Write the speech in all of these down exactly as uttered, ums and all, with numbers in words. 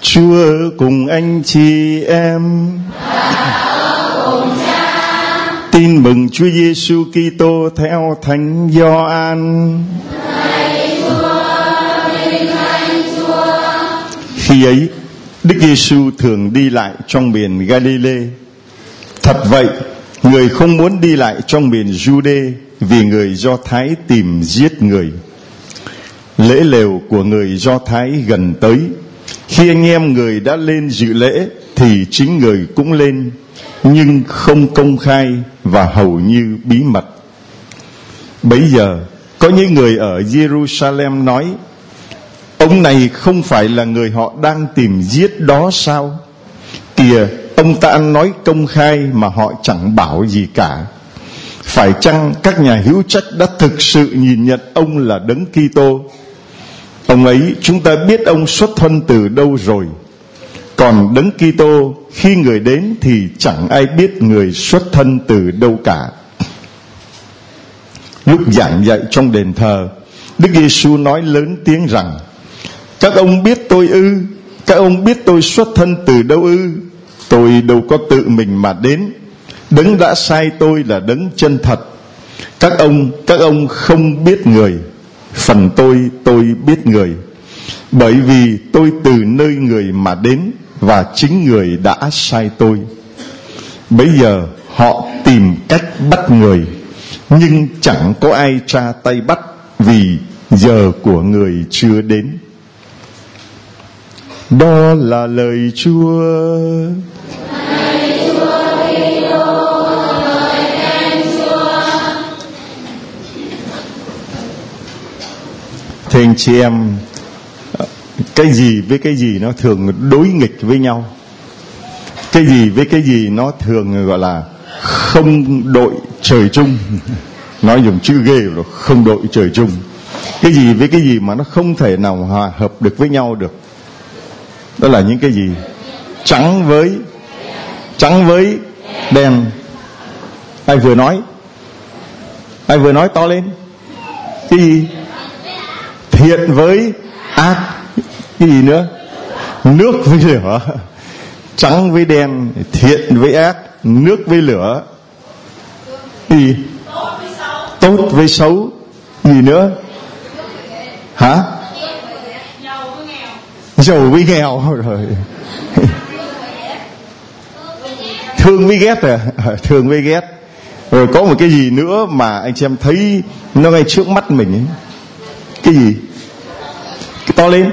Chúa cùng anh chị em. Tin mừng Chúa Giêsu Kitô theo Thánh Gioan. Khi ấy, Đức Giêsu thường đi lại trong miền Galilee. Thật vậy, người không muốn đi lại trong miền Giu-đê vì người Do Thái tìm giết người. Lễ lều của người Do Thái gần tới. Khi anh em người đã lên dự lễ thì chính người cũng lên, nhưng không công khai và hầu như bí mật. Bấy giờ có những người ở Jerusalem nói: ông này không phải là người họ đang tìm giết đó sao? Kìa, ông ta nói công khai mà họ chẳng bảo gì cả. Phải chăng các nhà hữu trách đã thực sự nhìn nhận ông là Đấng Kitô? Ông ấy chúng ta biết ông xuất thân từ đâu rồi. Còn Đấng Kitô khi người đến thì chẳng ai biết người xuất thân từ đâu cả. Lúc giảng dạy trong đền thờ, Đức Giêsu nói lớn tiếng rằng: các ông biết tôi ư? Các ông biết tôi xuất thân từ đâu ư? Tôi đâu có tự mình mà đến. Đấng đã sai tôi là Đấng chân thật. Các ông, các ông không biết người. Phần tôi, tôi biết người. Bởi vì tôi từ nơi người mà đến, và chính người đã sai tôi. Bấy giờ họ tìm cách bắt người, nhưng chẳng có ai tra tay bắt, vì giờ của người chưa đến. Đó là lời Chúa. Thưa anh chị em, cái gì với cái gì nó thường đối nghịch với nhau. Cái gì với cái gì nó thường gọi là không đội trời chung. Nói dùng chữ ghê rồi, không đội trời chung. Cái gì với cái gì mà nó không thể nào hòa hợp được với nhau được. Đó là những cái gì? Trắng với Trắng với đen. Ai vừa nói? Ai vừa nói to lên? Cái gì? Thiện với ác. Cái gì nữa? Nước với lửa. Trắng với đen, thiện với ác, nước với lửa. Cái gì? Tốt với xấu. Cái gì nữa? Hả? Giàu với nghèo. Rồi thương với ghét à? Thương với ghét. Rồi có một cái gì nữa mà anh chị em thấy nó ngay trước mắt mình ấy. Cái gì? Cái to lên.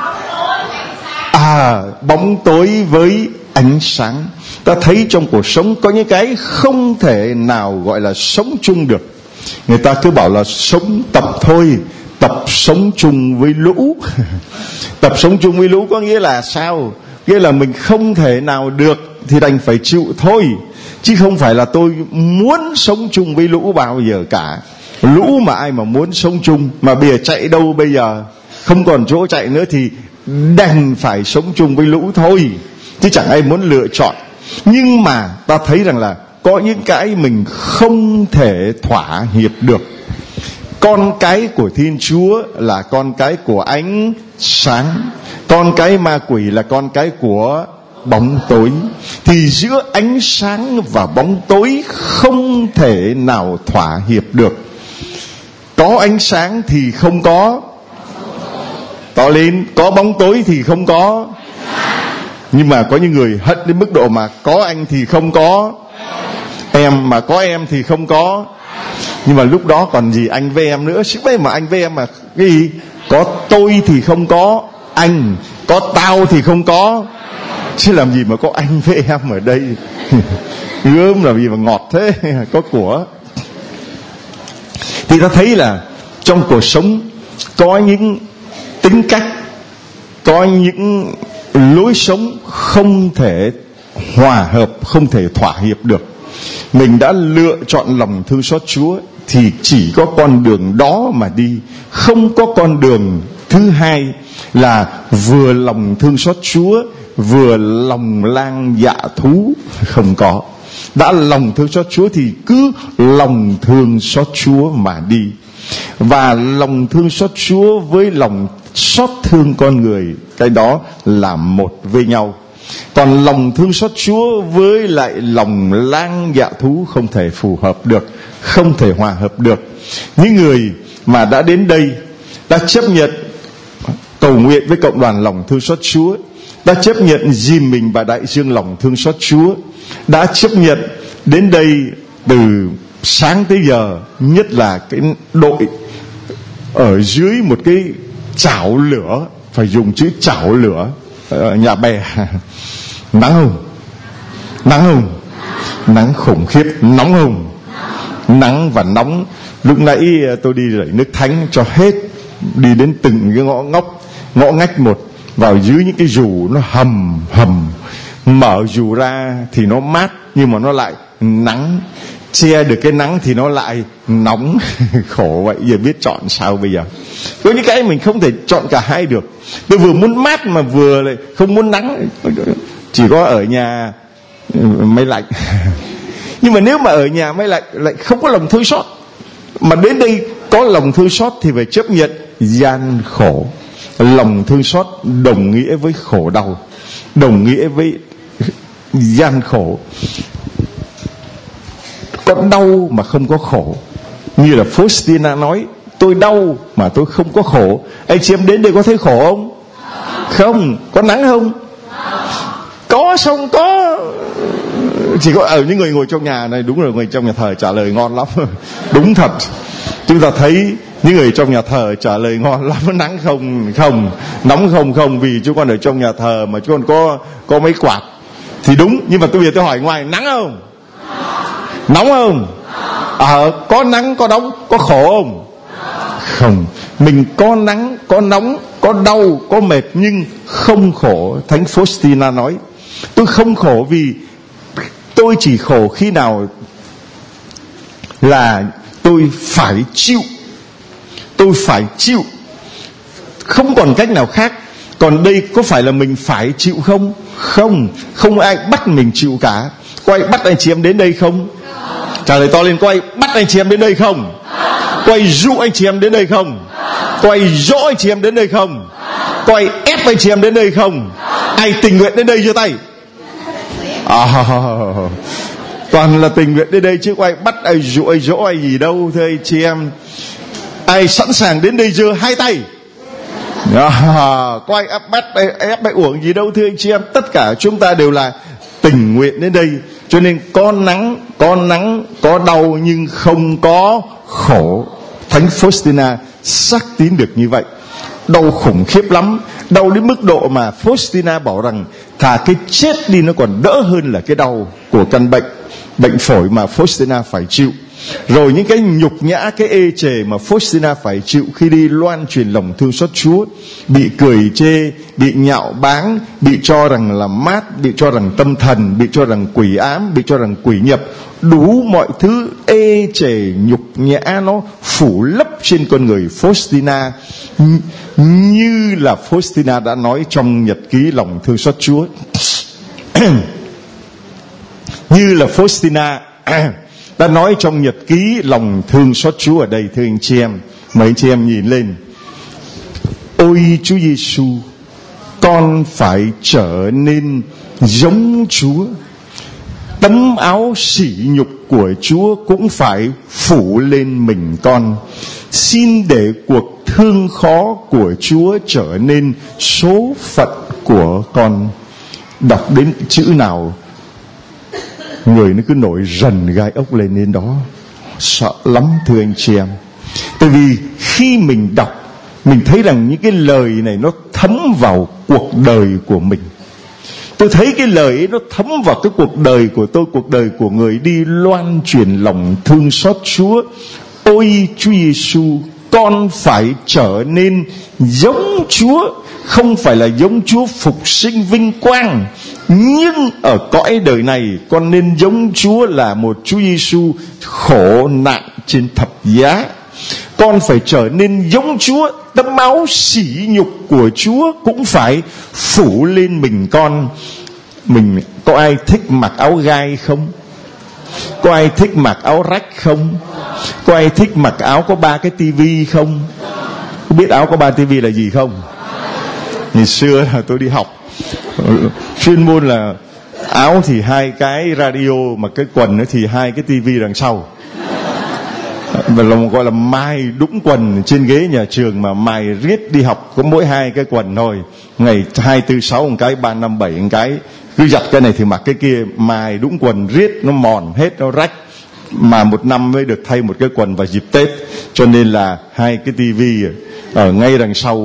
À, bóng tối với ánh sáng. Ta thấy trong cuộc sống có những cái không thể nào gọi là sống chung được. Người ta cứ bảo là sống tập thôi. Tập sống chung với lũ. Tập sống chung với lũ có nghĩa là sao? Nghĩa là mình không thể nào được thì đành phải chịu thôi. Chứ không phải là tôi muốn sống chung với lũ bao giờ cả. Lũ mà ai mà muốn sống chung. Mà bây giờ chạy đâu bây giờ? Không còn chỗ chạy nữa thì đành phải sống chung với lũ thôi. Chứ chẳng ai muốn lựa chọn. Nhưng mà ta thấy rằng là có những cái mình không thể thỏa hiệp được. Con cái của Thiên Chúa là con cái của ánh sáng. Con cái ma quỷ là con cái của bóng tối. Thì giữa ánh sáng và bóng tối không thể nào thỏa hiệp được. Có ánh sáng thì không có. To lên. Có bóng tối thì không có. Nhưng mà có những người hận đến mức độ mà có anh thì không có em, mà có em thì không có. Nhưng mà lúc đó còn gì anh với em nữa. Chứ bây mà anh với em mà cái gì? Có tôi thì không có anh, có tao thì không có. Chứ làm gì mà có anh với em ở đây. Gớm làm gì mà ngọt thế. Có của. Thì ta thấy là trong cuộc sống có những tính cách, có những lối sống không thể hòa hợp, không thể thỏa hiệp được. Mình đã lựa chọn lòng thương xót Chúa thì chỉ có con đường đó mà đi. Không có con đường thứ hai là vừa lòng thương xót Chúa vừa lòng lang dạ thú. Không có. Đã lòng thương xót Chúa thì cứ lòng thương xót Chúa mà đi. Và lòng thương xót Chúa với lòng xót thương con người, cái đó là một với nhau. Còn lòng thương xót Chúa với lại lòng lang dạ thú không thể phù hợp được, không thể hòa hợp được. Những người mà đã đến đây, đã chấp nhận cầu nguyện với cộng đoàn lòng thương xót Chúa, đã chấp nhận dìm mình và đại dương lòng thương xót Chúa, đã chấp nhận đến đây từ sáng tới giờ, nhất là cái đội ở dưới một cái chảo lửa, phải dùng chữ chảo lửa ở nhà bè. Nắng không? Nắng không? Nắng khủng khiếp. Nóng không? Nắng và nóng. Lúc nãy tôi đi rải nước thánh cho hết, đi đến từng cái ngõ ngóc, ngõ ngách một, vào dưới những cái dù nó hầm hầm, mở dù ra thì nó mát, nhưng mà nó lại nắng. Che được cái nắng thì nó lại nóng. Khổ vậy, giờ biết chọn sao bây giờ? Có những cái mình không thể chọn cả hai được. Tôi vừa muốn mát mà vừa lại không muốn nắng. Chỉ có ở nhà máy lạnh. Nhưng mà nếu mà ở nhà máy lạnh lại không có lòng thương xót, mà đến đây có lòng thương xót thì phải chấp nhận gian khổ. Lòng thương xót đồng nghĩa với khổ đau, đồng nghĩa với gian khổ. Có đau mà không có khổ. Như là Faustina nói, tôi đau mà tôi không có khổ. Anh chị em đến đây có thấy khổ không? Không. Có nắng không? Có, xong có. Chỉ có ở những người ngồi trong nhà này, đúng rồi, người trong nhà thờ trả lời ngon lắm. Đúng thật. Chúng ta thấy những người trong nhà thờ trả lời ngon lắm. Nắng không? Không. Nóng không? Không. Vì chúng con ở trong nhà thờ mà chúng con có có mấy quạt thì đúng. Nhưng mà tôi bây giờ tôi hỏi ngoài, nắng không? Nóng không? Ờ, à, có nắng, có nóng, có khổ không? Không. Mình có nắng, có nóng, có đau, có mệt, nhưng không khổ. Thánh Faustina nói, tôi không khổ vì tôi chỉ khổ khi nào là tôi phải chịu. Tôi phải chịu, không còn cách nào khác. Còn đây có phải là mình phải chịu không? Không. Không ai bắt mình chịu cả. Có ai bắt anh chị em đến đây không? Trả lời to lên, có ai bắt anh chị em đến đây không? Có ai dụ anh chị em đến đây không? Có ai dỗ anh chị em đến đây không? Có ai ép anh chị em đến đây không? Ai tình nguyện đến đây giơ tay? À, toàn là tình nguyện đến đây chứ có ai bắt, ai dụ, ai dỗ, ai gì đâu. Thưa anh chị em, ai sẵn sàng đến đây giơ hai tay? À, có ai ép bắt, ai ép, ai uổng gì đâu. Thưa anh chị em, tất cả chúng ta đều là tình nguyện đến đây. Cho nên có nắng, có nắng, có đau nhưng không có khổ. Thánh Faustina xác tín được như vậy. Đau khủng khiếp lắm, đau đến mức độ mà Faustina bảo rằng thà cái chết đi nó còn đỡ hơn là cái đau của căn bệnh bệnh phổi mà Faustina phải chịu. Rồi những cái nhục nhã, cái ê chề mà Faustina phải chịu khi đi loan truyền lòng thương xót Chúa, bị cười chê, bị nhạo báng, bị cho rằng là mát, bị cho rằng tâm thần, bị cho rằng quỷ ám, bị cho rằng quỷ nhập. Đủ mọi thứ ê chề nhục nhã nó phủ lấp trên con người Faustina, như là Faustina đã nói trong nhật ký lòng thương xót Chúa. Như là Faustina đã nói trong nhật ký lòng thương xót Chúa ở đây. Thưa anh chị em, mấy anh chị em nhìn lên. Ôi Chúa Giêsu, con phải trở nên giống Chúa. Tấm áo sỉ nhục của Chúa cũng phải phủ lên mình con. Xin để cuộc thương khó của Chúa trở nên số phận của con. Đọc đến chữ nào người nó cứ nổi rần gai ốc lên đến đó. Sợ lắm thưa anh chị em. Tại vì khi mình đọc, mình thấy rằng những cái lời này nó thấm vào cuộc đời của mình. Tôi thấy cái lời ấy nó thấm vào cái cuộc đời của tôi, cuộc đời của người đi loan truyền lòng thương xót Chúa. Ôi Chúa Giêsu, con phải trở nên giống Chúa, không phải là giống Chúa phục sinh vinh quang, nhưng ở cõi đời này con nên giống Chúa là một Chúa Giêsu khổ nạn trên thập giá. Con phải trở nên giống Chúa, tấm áo sỉ nhục của Chúa cũng phải phủ lên mình con. Mình có ai thích mặc áo gai không? Có ai thích mặc áo rách không? Có ai thích mặc áo có ba cái tivi không? Có biết áo có ba tivi là gì không? Ngày xưa là tôi đi học chuyên môn là áo thì hai cái radio, mà cái quần thì hai cái tivi đằng sau, và là gọi là mài đũng quần trên ghế nhà trường, mà mài riết đi học có mỗi hai cái quần thôi, ngày hai tư sáu một cái, ba năm bảy một cái, cứ giặt cái này thì mặc cái kia, mài đũng quần riết nó mòn hết, nó rách, mà một năm mới được thay một cái quần vào dịp Tết, cho nên là hai cái tivi ở ngay đằng sau.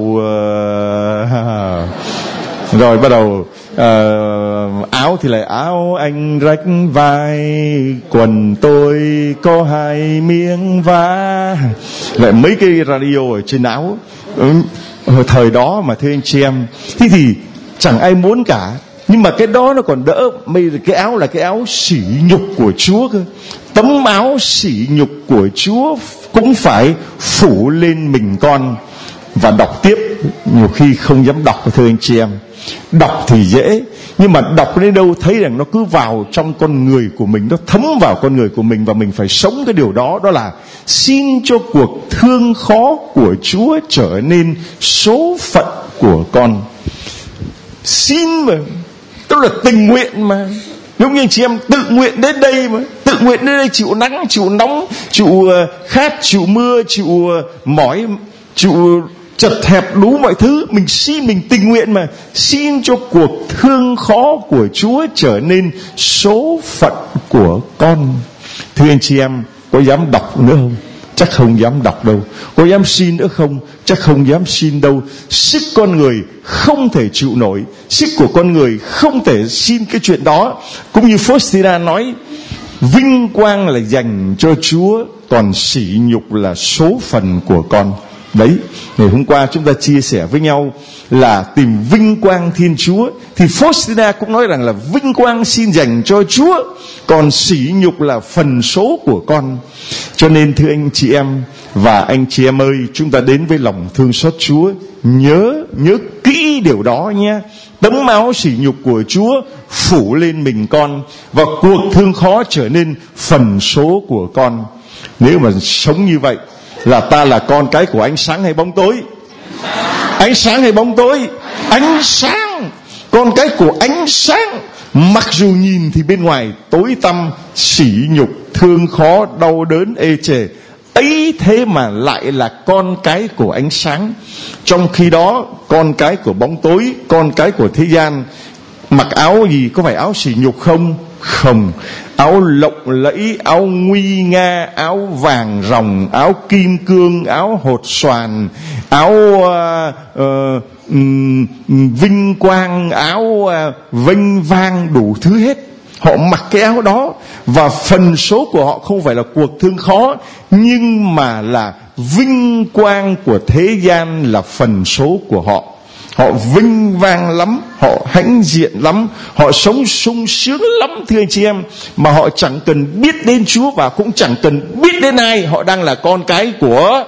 Uh, rồi bắt đầu uh, áo thì lại áo anh rách vai, quần tôi có hai miếng vá, lại mấy cái radio ở trên áo. Ừ, thời đó mà thưa anh chị em, thế thì chẳng ai muốn cả. Nhưng mà cái đó nó còn đỡ. Bây giờ cái áo là cái áo sỉ nhục của Chúa cơ. Tấm áo sỉ nhục của Chúa cũng phải phủ lên mình con. Và đọc tiếp, nhiều khi không dám đọc, thưa anh chị em. Đọc thì dễ, nhưng mà đọc đến đâu thấy rằng nó cứ vào trong con người của mình, nó thấm vào con người của mình, và mình phải sống cái điều đó. Đó là xin cho cuộc thương khó của Chúa trở nên số phận của con. Xin mà, tức là tình nguyện mà. Nếu như anh chị em tự nguyện đến đây mà, tự nguyện đến đây, chịu nắng, chịu nóng, chịu khát, chịu mưa, chịu mỏi, chịu chật hẹp đủ mọi thứ, mình xin, mình tình nguyện mà. Xin cho cuộc thương khó của Chúa trở nên số phận của con. Thưa anh chị em, có dám đọc nữa không? Chắc không dám đọc đâu. Có dám xin nữa không? Chắc không dám xin đâu. Sức con người không thể chịu nổi, sức của con người không thể xin cái chuyện đó. Cũng như Faustina nói, vinh quang là dành cho Chúa, còn sỉ nhục là số phận của con. Đấy, ngày hôm qua chúng ta chia sẻ với nhau là tìm vinh quang Thiên Chúa, thì Faustina cũng nói rằng là vinh quang xin dành cho Chúa, còn sỉ nhục là phần số của con. Cho nên thưa anh chị em và anh chị em ơi, chúng ta đến với lòng thương xót Chúa, nhớ nhớ kỹ điều đó nhé. Tấm áo sỉ nhục của Chúa phủ lên mình con, và cuộc thương khó trở nên phần số của con. Nếu mà sống như vậy, là ta là con cái của ánh sáng hay bóng tối? Ánh sáng hay bóng tối? Ánh sáng. Con cái của ánh sáng. Mặc dù nhìn thì bên ngoài tối tăm, sỉ nhục, thương khó, đau đớn, ê chề, ấy thế mà lại là con cái của ánh sáng. Trong khi đó, con cái của bóng tối, con cái của thế gian, mặc áo gì? Có phải áo sỉ nhục không? Không. Áo lộng lẫy, áo nguy nga, áo vàng ròng, áo kim cương, áo hột xoàn, áo uh, uh, um, vinh quang, áo uh, vinh vang, đủ thứ hết. Họ mặc cái áo đó, và phần số của họ không phải là cuộc thương khó, nhưng mà là vinh quang của thế gian là phần số của họ. Họ vinh vang lắm, họ hãnh diện lắm, họ sống sung sướng lắm thưa anh chị em, mà họ chẳng cần biết đến Chúa và cũng chẳng cần biết đến ai. Họ đang là con cái của...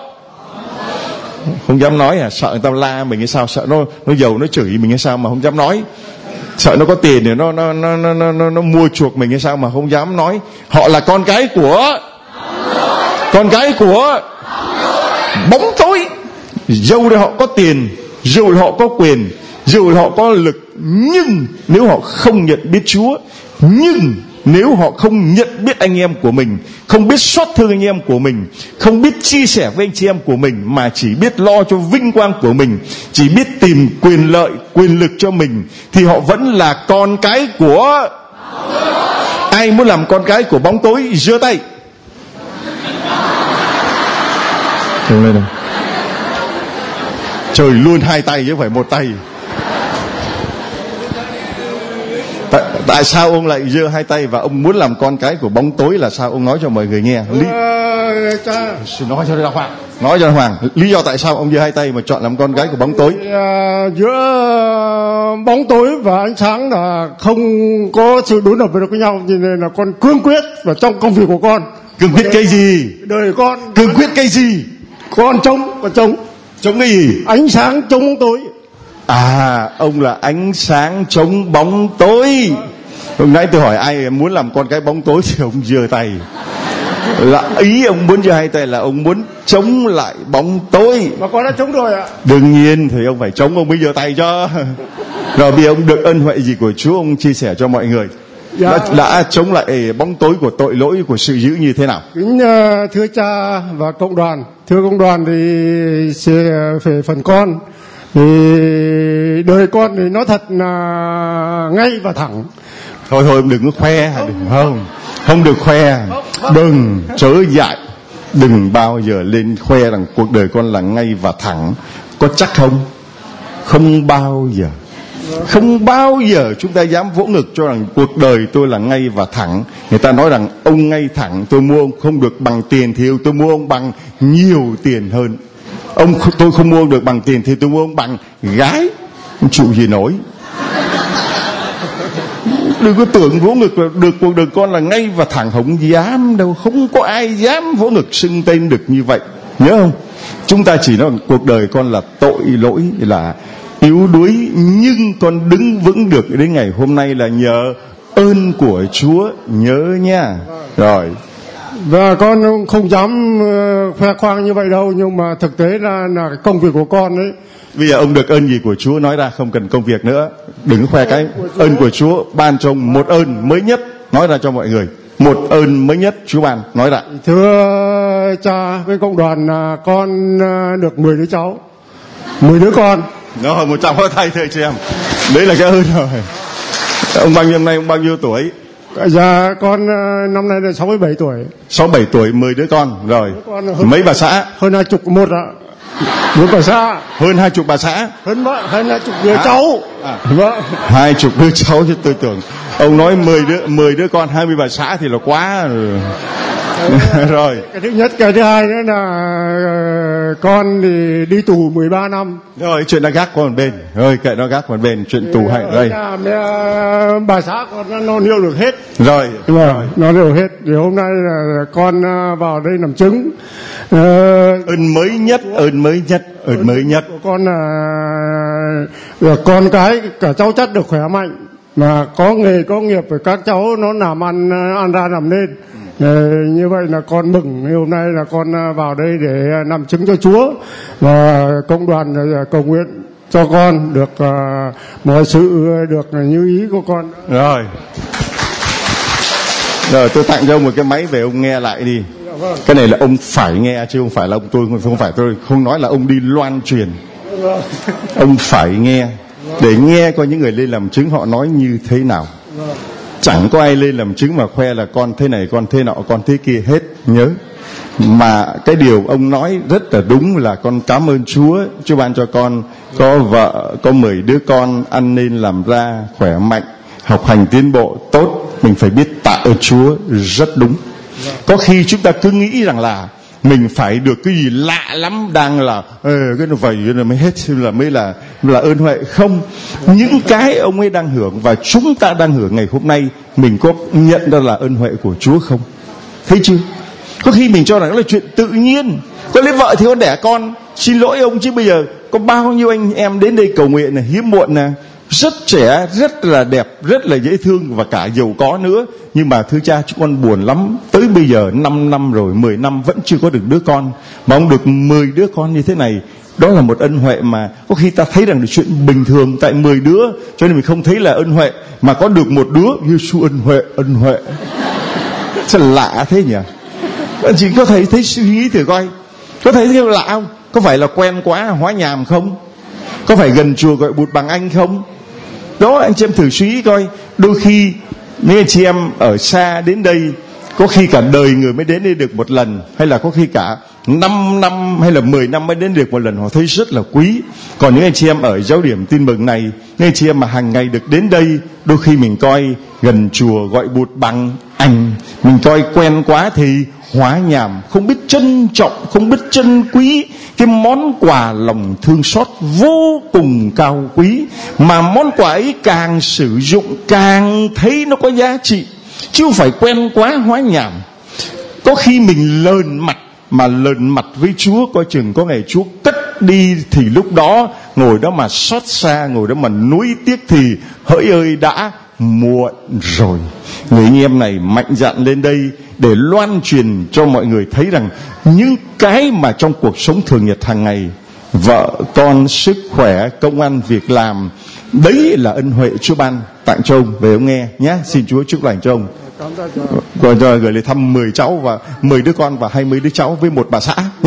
Không dám nói à? Sợ người ta la mình hay sao? Sợ nó nó giàu nó chửi mình hay sao mà không dám nói? Sợ nó có tiền để nó nó nó nó nó, nó, nó mua chuộc mình hay sao mà không dám nói? Họ là con cái của... Con cái của bóng tối. Dẫu họ có tiền, dù họ có quyền, dù họ có lực, nhưng nếu họ không nhận biết Chúa, nhưng nếu họ không nhận biết anh em của mình, không biết xót thương anh em của mình, không biết chia sẻ với anh chị em của mình, mà chỉ biết lo cho vinh quang của mình, chỉ biết tìm quyền lợi, quyền lực cho mình, thì họ vẫn là con cái của... Ai muốn làm con cái của bóng tối giơ tay. Không lên đâu. Trời luôn hai tay chứ không phải một tay. Tại, tại sao ông lại giơ hai tay và ông muốn làm con cái của bóng tối là sao? Ông nói cho mọi người nghe. Lý... À, nói cho Hoàng. Nói cho Hoàng. Lý do tại sao ông giơ hai tay mà chọn làm con cái của bóng tối? À, giữa bóng tối và ánh sáng là không có sự đối lập với nhau, cho nên là con cương quyết vào trong công việc của con. Cương quyết cái gì? Đời con. Cương quyết cái gì? Con chống, con chống. Chống cái gì? Ánh sáng chống bóng tối. À, ông là ánh sáng chống bóng tối. Hôm nãy tôi hỏi ai muốn làm con cái bóng tối thì ông giơ tay. Là ý ông muốn giơ hai tay là ông muốn chống lại bóng tối. Mà con đã chống rồi ạ. Đương nhiên thì ông phải chống, ông mới giơ tay cho. Rồi bây giờ ông được ân huệ gì của Chúa, ông chia sẻ cho mọi người. Dạ. đã, đã chống lại bóng tối của tội lỗi, của sự dữ như thế nào? Kính uh, thưa cha và cộng đoàn, thưa cộng đoàn thì về phần con thì đời con thì nó thật là ngay và thẳng. Thôi thôi đừng có khoe, đừng, không không được khoe, đừng chớ dại, đừng bao giờ lên khoe rằng cuộc đời con là ngay và thẳng. Có chắc không? Không bao giờ. Không bao giờ chúng ta dám vỗ ngực cho rằng cuộc đời tôi là ngay và thẳng. Người ta nói rằng ông ngay thẳng, tôi mua ông không được bằng tiền thì tôi mua ông bằng nhiều tiền hơn. Ông tôi không mua ông được bằng tiền thì tôi mua ông bằng gái. Không chịu gì nổi. Đừng có tưởng vỗ ngực là được cuộc đời con là ngay và thẳng, không dám đâu. Không có ai dám vỗ ngực xưng tên được như vậy. Nhớ không? Chúng ta chỉ nói rằng cuộc đời con là tội lỗi, là yếu đuối, nhưng con đứng vững được đến ngày hôm nay là nhờ ơn của Chúa. Nhớ nha. Rồi. Và con không dám khoe khoang như vậy đâu, nhưng mà thực tế là là công việc của con đấy. Bây giờ ông được ơn gì của Chúa nói ra, không cần công việc nữa. Đừng khoe cái ơn của Chúa ban cho ông một ơn mới nhất, nói ra cho mọi người. Một ơn mới nhất Chúa ban, nói ra. Thưa cha với cộng đoàn, con được mười đứa cháu, mười đứa con. Nó một trăm có thay thưa chị em. Đấy là cái ơn rồi. Ông bao nhiêu năm nay, ông bao nhiêu tuổi? Dạ con năm nay là sáu mươi bảy tuổi. sáu mươi bảy tuổi, mười đứa con. Rồi hơn, mấy bà xã? Hơn hai chục một ạ. Bốn bà xã. Hơn hai chục bà xã. Hơn vợ, hơn hai chục đứa à? cháu à. Vâng. Hai chục đứa cháu chứ tôi tưởng ông nói mười đứa, mười đứa con, hai mươi bà xã thì là quá rồi. Rồi. Cái thứ nhất, cái thứ hai nữa là con thì đi tù mười ba năm. Rồi chuyện đã gác qua một bên. Rồi kệ nó gác qua một bên, chuyện tù hay đây. Bà xã con nó hiểu được hết. Rồi. Rồi, nó hiểu hết. Thì hôm nay là con vào đây làm chứng. Uh, ơn mới nhất, ơn mới nhất, ơn mới nhất. Của con là, là con cái cả cháu chất được khỏe mạnh, mà có nghề có nghiệp, với các cháu nó làm ăn ăn ra làm lên. Ừ, như vậy là con mừng. Hôm nay là con vào đây để làm chứng cho Chúa, và cộng đoàn cầu nguyện cho con được uh, mọi sự được như ý của con. Rồi. Rồi tôi tặng cho ông một cái máy về, ông nghe lại đi. Vâng. Cái này là ông phải nghe chứ không phải là ông tôi không phải tôi không nói là ông đi loan truyền. Vâng. Ông phải nghe để nghe coi những người lên làm chứng họ nói như thế nào. Vâng. Chẳng có ai lên làm chứng mà khoe là con thế này, con thế nọ, con thế kia hết. Nhớ. Mà cái điều ông nói rất là đúng, là con cảm ơn Chúa. Chúa ban cho con có vợ, có mười đứa con, ăn nên làm ra, khỏe mạnh, học hành tiến bộ tốt. Mình phải biết tạ ơn Chúa, rất đúng. Có khi chúng ta cứ nghĩ rằng là mình phải được cái gì lạ lắm, đang là Ê, cái nó vậy là mới hết, là mới là là ơn huệ. Không, những cái ông ấy đang hưởng và chúng ta đang hưởng ngày hôm nay, mình có nhận ra là ơn huệ của Chúa không? Thấy chưa? Có khi mình cho rằng đó là chuyện tự nhiên. Có lấy vợ thì con đẻ con. Xin lỗi ông chứ bây giờ có bao nhiêu anh em đến đây cầu nguyện này, hiếm muộn nè, rất trẻ, rất là đẹp, rất là dễ thương và cả giàu có nữa. Nhưng mà thưa cha, chúng con buồn lắm. Tới bây giờ năm năm rồi, mười năm vẫn chưa có được đứa con. Mà ông được mười đứa con như thế này, đó là một ân huệ mà có khi ta thấy rằng là chuyện bình thường. Tại mười đứa cho nên mình không thấy là ân huệ. Mà có được một đứa, Giê-xu ân huệ, ân huệ. Sao lạ thế nhỉ? Bạn chỉ có thấy thấy suy nghĩ thử coi. Có thấy thế lạ không? Có phải là quen quá hóa nhàm không? Có phải gần chùa gọi bụt bằng anh không? Đó, anh chị em thử suy nghĩ coi. Đôi khi mấy anh chị em ở xa đến đây, có khi cả đời người mới đến đây được một lần, hay là có khi cả năm năm hay là mười năm mới đến được một lần, họ thấy rất là quý. Còn những anh chị em ở giáo điểm tin mừng này, những anh chị em mà hàng ngày được đến đây, đôi khi mình coi gần chùa gọi bụt bằng anh, mình coi quen quá thì hóa nhàm, không biết trân trọng, không biết trân quý cái món quà lòng thương xót vô cùng cao quý. Mà món quà ấy càng sử dụng càng thấy nó có giá trị, chứ không phải quen quá hóa nhàm. Có khi mình lờn mặt, mà lờn mặt với Chúa coi chừng có ngày Chúa cất đi, thì lúc đó ngồi đó mà xót xa, ngồi đó mà nuối tiếc thì hỡi ơi đã muộn rồi. Người anh em này mạnh dạn lên đây để loan truyền cho mọi người thấy rằng những cái mà trong cuộc sống thường nhật hàng ngày, vợ con, sức khỏe, công ăn việc làm, đấy là ân huệ Chúa ban tặng cho ông. Về ông nghe nhé. Xin Chúa chúc lành cho ông. Còn rồi gửi lời thăm mười cháu và mười đứa con và hai mươi đứa cháu với một bà xã nhé.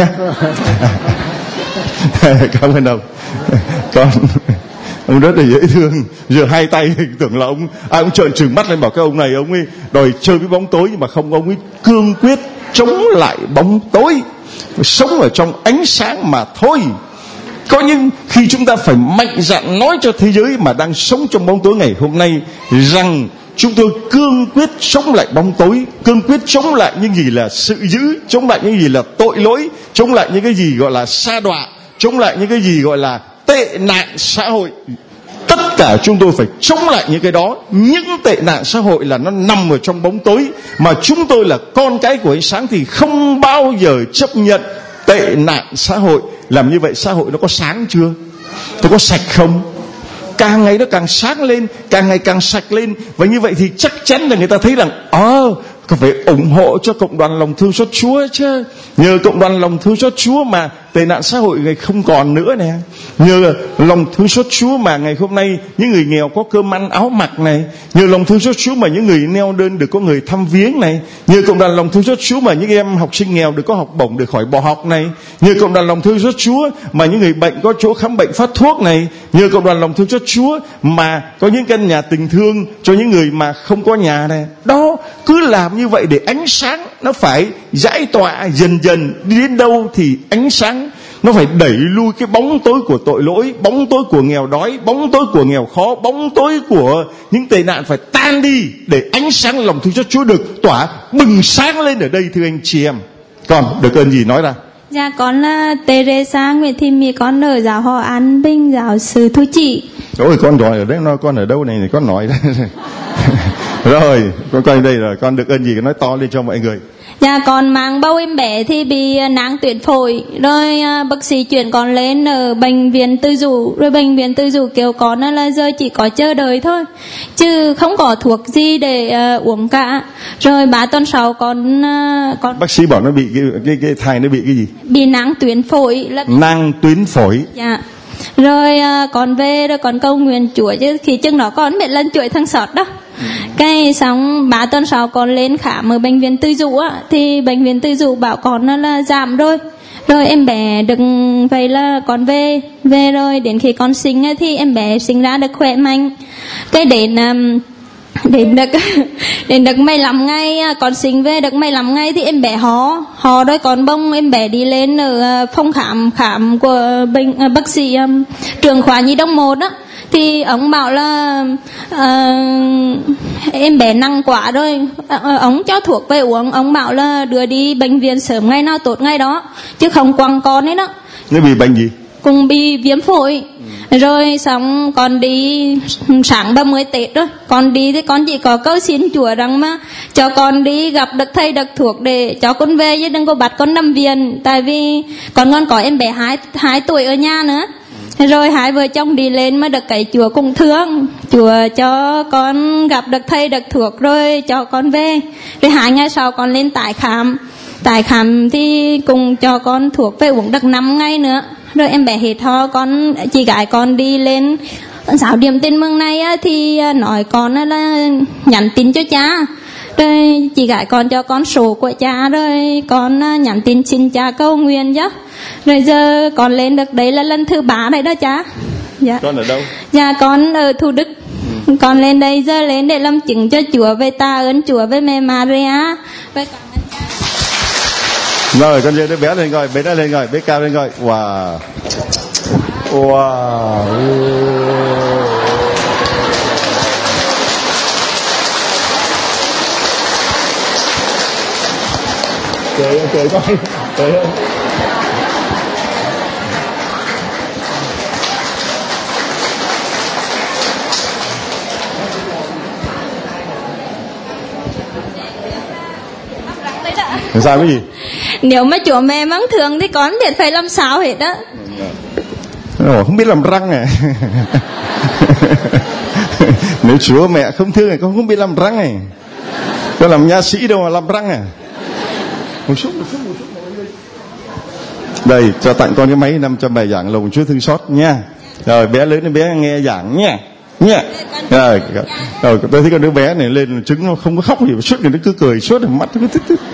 Cảm ơn ông. Con ông rất là dễ thương, giờ hai tay tưởng là ông ai cũng trợn trừng mắt lên bảo cái ông này ông ấy đòi chơi với bóng tối, nhưng mà không, ông ấy cương quyết chống lại bóng tối, sống ở trong ánh sáng mà thôi. Có những khi chúng ta phải mạnh dạn nói cho thế giới mà đang sống trong bóng tối ngày hôm nay rằng chúng tôi cương quyết chống lại bóng tối, cương quyết chống lại những gì là sự dữ, chống lại những gì là tội lỗi, chống lại những cái gì gọi là sa đọa, chống lại những cái gì gọi là tệ nạn xã hội. Tất cả chúng tôi phải chống lại những cái đó. Những tệ nạn xã hội là nó nằm ở trong bóng tối, mà chúng tôi là con cái của ánh sáng thì không bao giờ chấp nhận tệ nạn xã hội. Làm như vậy xã hội nó có sáng chưa? Nó có sạch không? Càng ngày nó càng sáng lên, càng ngày càng sạch lên. Và như vậy thì chắc chắn là người ta thấy rằng ờ à, có phải ủng hộ cho cộng đoàn lòng thương xót Chúa chứ. Nhờ cộng đoàn lòng thương xót Chúa mà tệ nạn xã hội ngày không còn nữa nè. Nhờ lòng thương xót Chúa mà ngày hôm nay những người nghèo có cơm ăn áo mặc này. Nhờ lòng thương xót Chúa mà những người neo đơn được có người thăm viếng này. Nhờ cộng đoàn lòng thương xót Chúa mà những em học sinh nghèo được có học bổng để khỏi bỏ học này. Nhờ cộng đoàn lòng thương xót Chúa mà những người bệnh có chỗ khám bệnh phát thuốc này. Nhờ cộng đoàn lòng thương xót Chúa mà có những căn nhà tình thương cho những người mà không có nhà này. Đó, cứ làm như vậy để ánh sáng nó phải giải tỏa dần dần. Đi đến đâu thì ánh sáng nó phải đẩy lui cái bóng tối của tội lỗi, bóng tối của nghèo đói, bóng tối của nghèo khó, bóng tối của những tệ nạn phải tan đi, để ánh sáng lòng thương xót Chúa được tỏa bừng sáng lên ở đây. Thưa anh chị em, con được ơn gì nói ra? Dạ con là Teresa Nguyễn Thị Mỹ, con ở giáo họ An Bình, giáo xứ Thu Trị. Ôi con giỏi ở đấy, nó con ở đâu này này con nói đấy. Rồi con coi đây rồi, con được ơn gì nói to lên cho mọi người. Dạ con mang bầu em bé thì bị nang tuyến phổi, rồi bác sĩ chuyển con lên ở bệnh viện Từ Dũ, rồi bệnh viện Từ Dũ kêu con là giờ chỉ có chờ đợi thôi, chứ không có thuốc gì để uh, uống cả. Rồi ba tuần sau con uh, con bác sĩ bảo nó bị cái cái, cái thai nó bị cái gì? Bị nang tuyến phổi. Là... nang tuyến phổi. Dạ. Rồi uh, con về rồi con cầu nguyện Chúa, chứ khi chừng đó con biết lần chuỗi thằng sọt đó. Cái xong ba tuần sau con lên khám ở bệnh viện Từ Dũ á, thì bệnh viện Từ Dũ bảo con là giảm rồi, rồi em bé được vậy là con về về rồi đến khi con sinh ấy, thì em bé sinh ra được khỏe mạnh. Cái đến um, đến được đến được mười lăm ngày con sinh về được mười lăm ngày thì em bé ho ho rồi con bông em bé đi lên ở phòng khám khám của bệnh bác sĩ um, trưởng khoa nhi đồng một á, thì ông bảo là uh, em bé nặng quá rồi, uh, ông cho thuốc về uống, ông bảo là đưa đi bệnh viện sớm ngày nào tốt ngày đó, chứ không quăng con ấy đó. Nó bị bệnh gì? Cùng bị viêm phổi. Ừ. Rồi xong con đi sáng ba mươi Tết rồi, con đi thì con chỉ có câu xin Chúa rằng mà cho con đi gặp được thầy được thuốc để cho con về, chứ đừng có bắt con nằm viện, tại vì con còn có em bé hai hai tuổi ở nhà nữa. Rồi hai vợ chồng đi lên mà được cái Chúa cũng thương, Chúa cho con gặp được thầy được thuốc rồi cho con về. Rồi hai ngày sau con lên tái khám, tái khám thì cùng cho con thuốc về uống được năm ngày nữa. Rồi em bé hết ho, con chị gái con đi lên giáo điểm Tin Mừng này á, thì nói con là nhắn tin cho cha. Rồi chị gái con cho con số của cha, rồi con nhắn tin xin cha cầu nguyện chứ. Rồi giờ con lên được đấy là lần thứ ba đấy đó cha. Dạ. Con ở đâu? Dạ con ở Thủ Đức. Ừ. Con lên đây giờ lên để làm chứng cho Chúa, về ta ơn Chúa với mẹ Maria. Với cảm ơn cha. Rồi con đưa đứa bé lên coi, bé đã lên coi, bé cao lên coi. Wow. Wow. Trời ơi, trời coi. Trời ơi. Sao cái gì? Nếu mà Chúa mẹ mắng thường thì con biết phải làm sao hết đó. Ồ, không biết làm răng à. Nếu Chúa mẹ không thương thì con không biết làm răng này. Con làm nha sĩ đâu mà làm răng à. Một chút, một chút, một chút. Đây, cho tặng con cái máy năm trăm bài giảng lòng Chúa thương xót nha. Rồi bé lớn đến bé nghe giảng nha. Nha. Rồi, rồi tôi thấy con đứa bé này lên trứng nó không có khóc gì, suốt ngày nó cứ cười suốt, mắt nó cứ tức tức.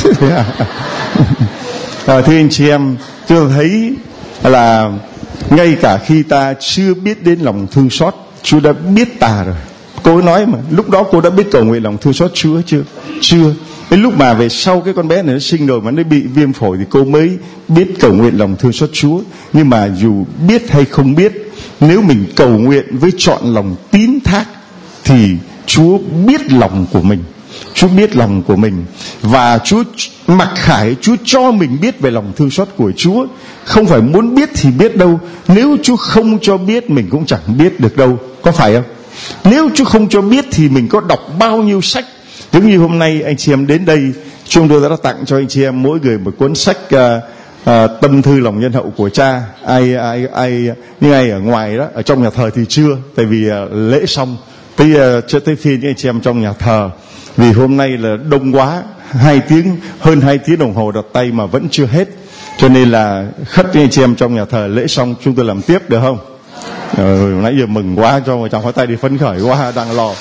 Rồi thưa anh chị em, tôi thấy là ngay cả khi ta chưa biết đến lòng thương xót, Chúa đã biết ta rồi. Cô ấy nói mà, lúc đó cô đã biết cầu nguyện lòng thương xót Chúa chưa? Chưa. Đến lúc mà về sau cái con bé này nó sinh rồi mà nó bị viêm phổi thì cô mới biết cầu nguyện lòng thương xót Chúa. Nhưng mà dù biết hay không biết, nếu mình cầu nguyện với trọn lòng tín thác thì Chúa biết lòng của mình. Chúa biết lòng của mình. Và Chúa mặc khải, Chúa cho mình biết về lòng thương xót của Chúa. Không phải muốn biết thì biết đâu. Nếu Chúa không cho biết, mình cũng chẳng biết được đâu. Có phải không? Nếu Chúa không cho biết thì mình có đọc bao nhiêu sách. Giống như hôm nay anh chị em đến đây, chúng tôi đã tặng cho anh chị em mỗi người một cuốn sách uh, uh, Tâm thư lòng nhân hậu của Cha. Ai ai ai như ai ở ngoài đó, ở trong nhà thờ thì chưa, tại vì uh, lễ xong tới uh, chưa tới phiên những anh chị em trong nhà thờ. Vì hôm nay là đông quá, hai tiếng hơn hai tiếng đồng hồ đặt tay mà vẫn chưa hết, cho nên là khất những anh chị em trong nhà thờ lễ xong chúng tôi làm tiếp được không? Ừ, nãy giờ mừng quá, cho một tràng pháo tay đi phấn khởi quá, đang lo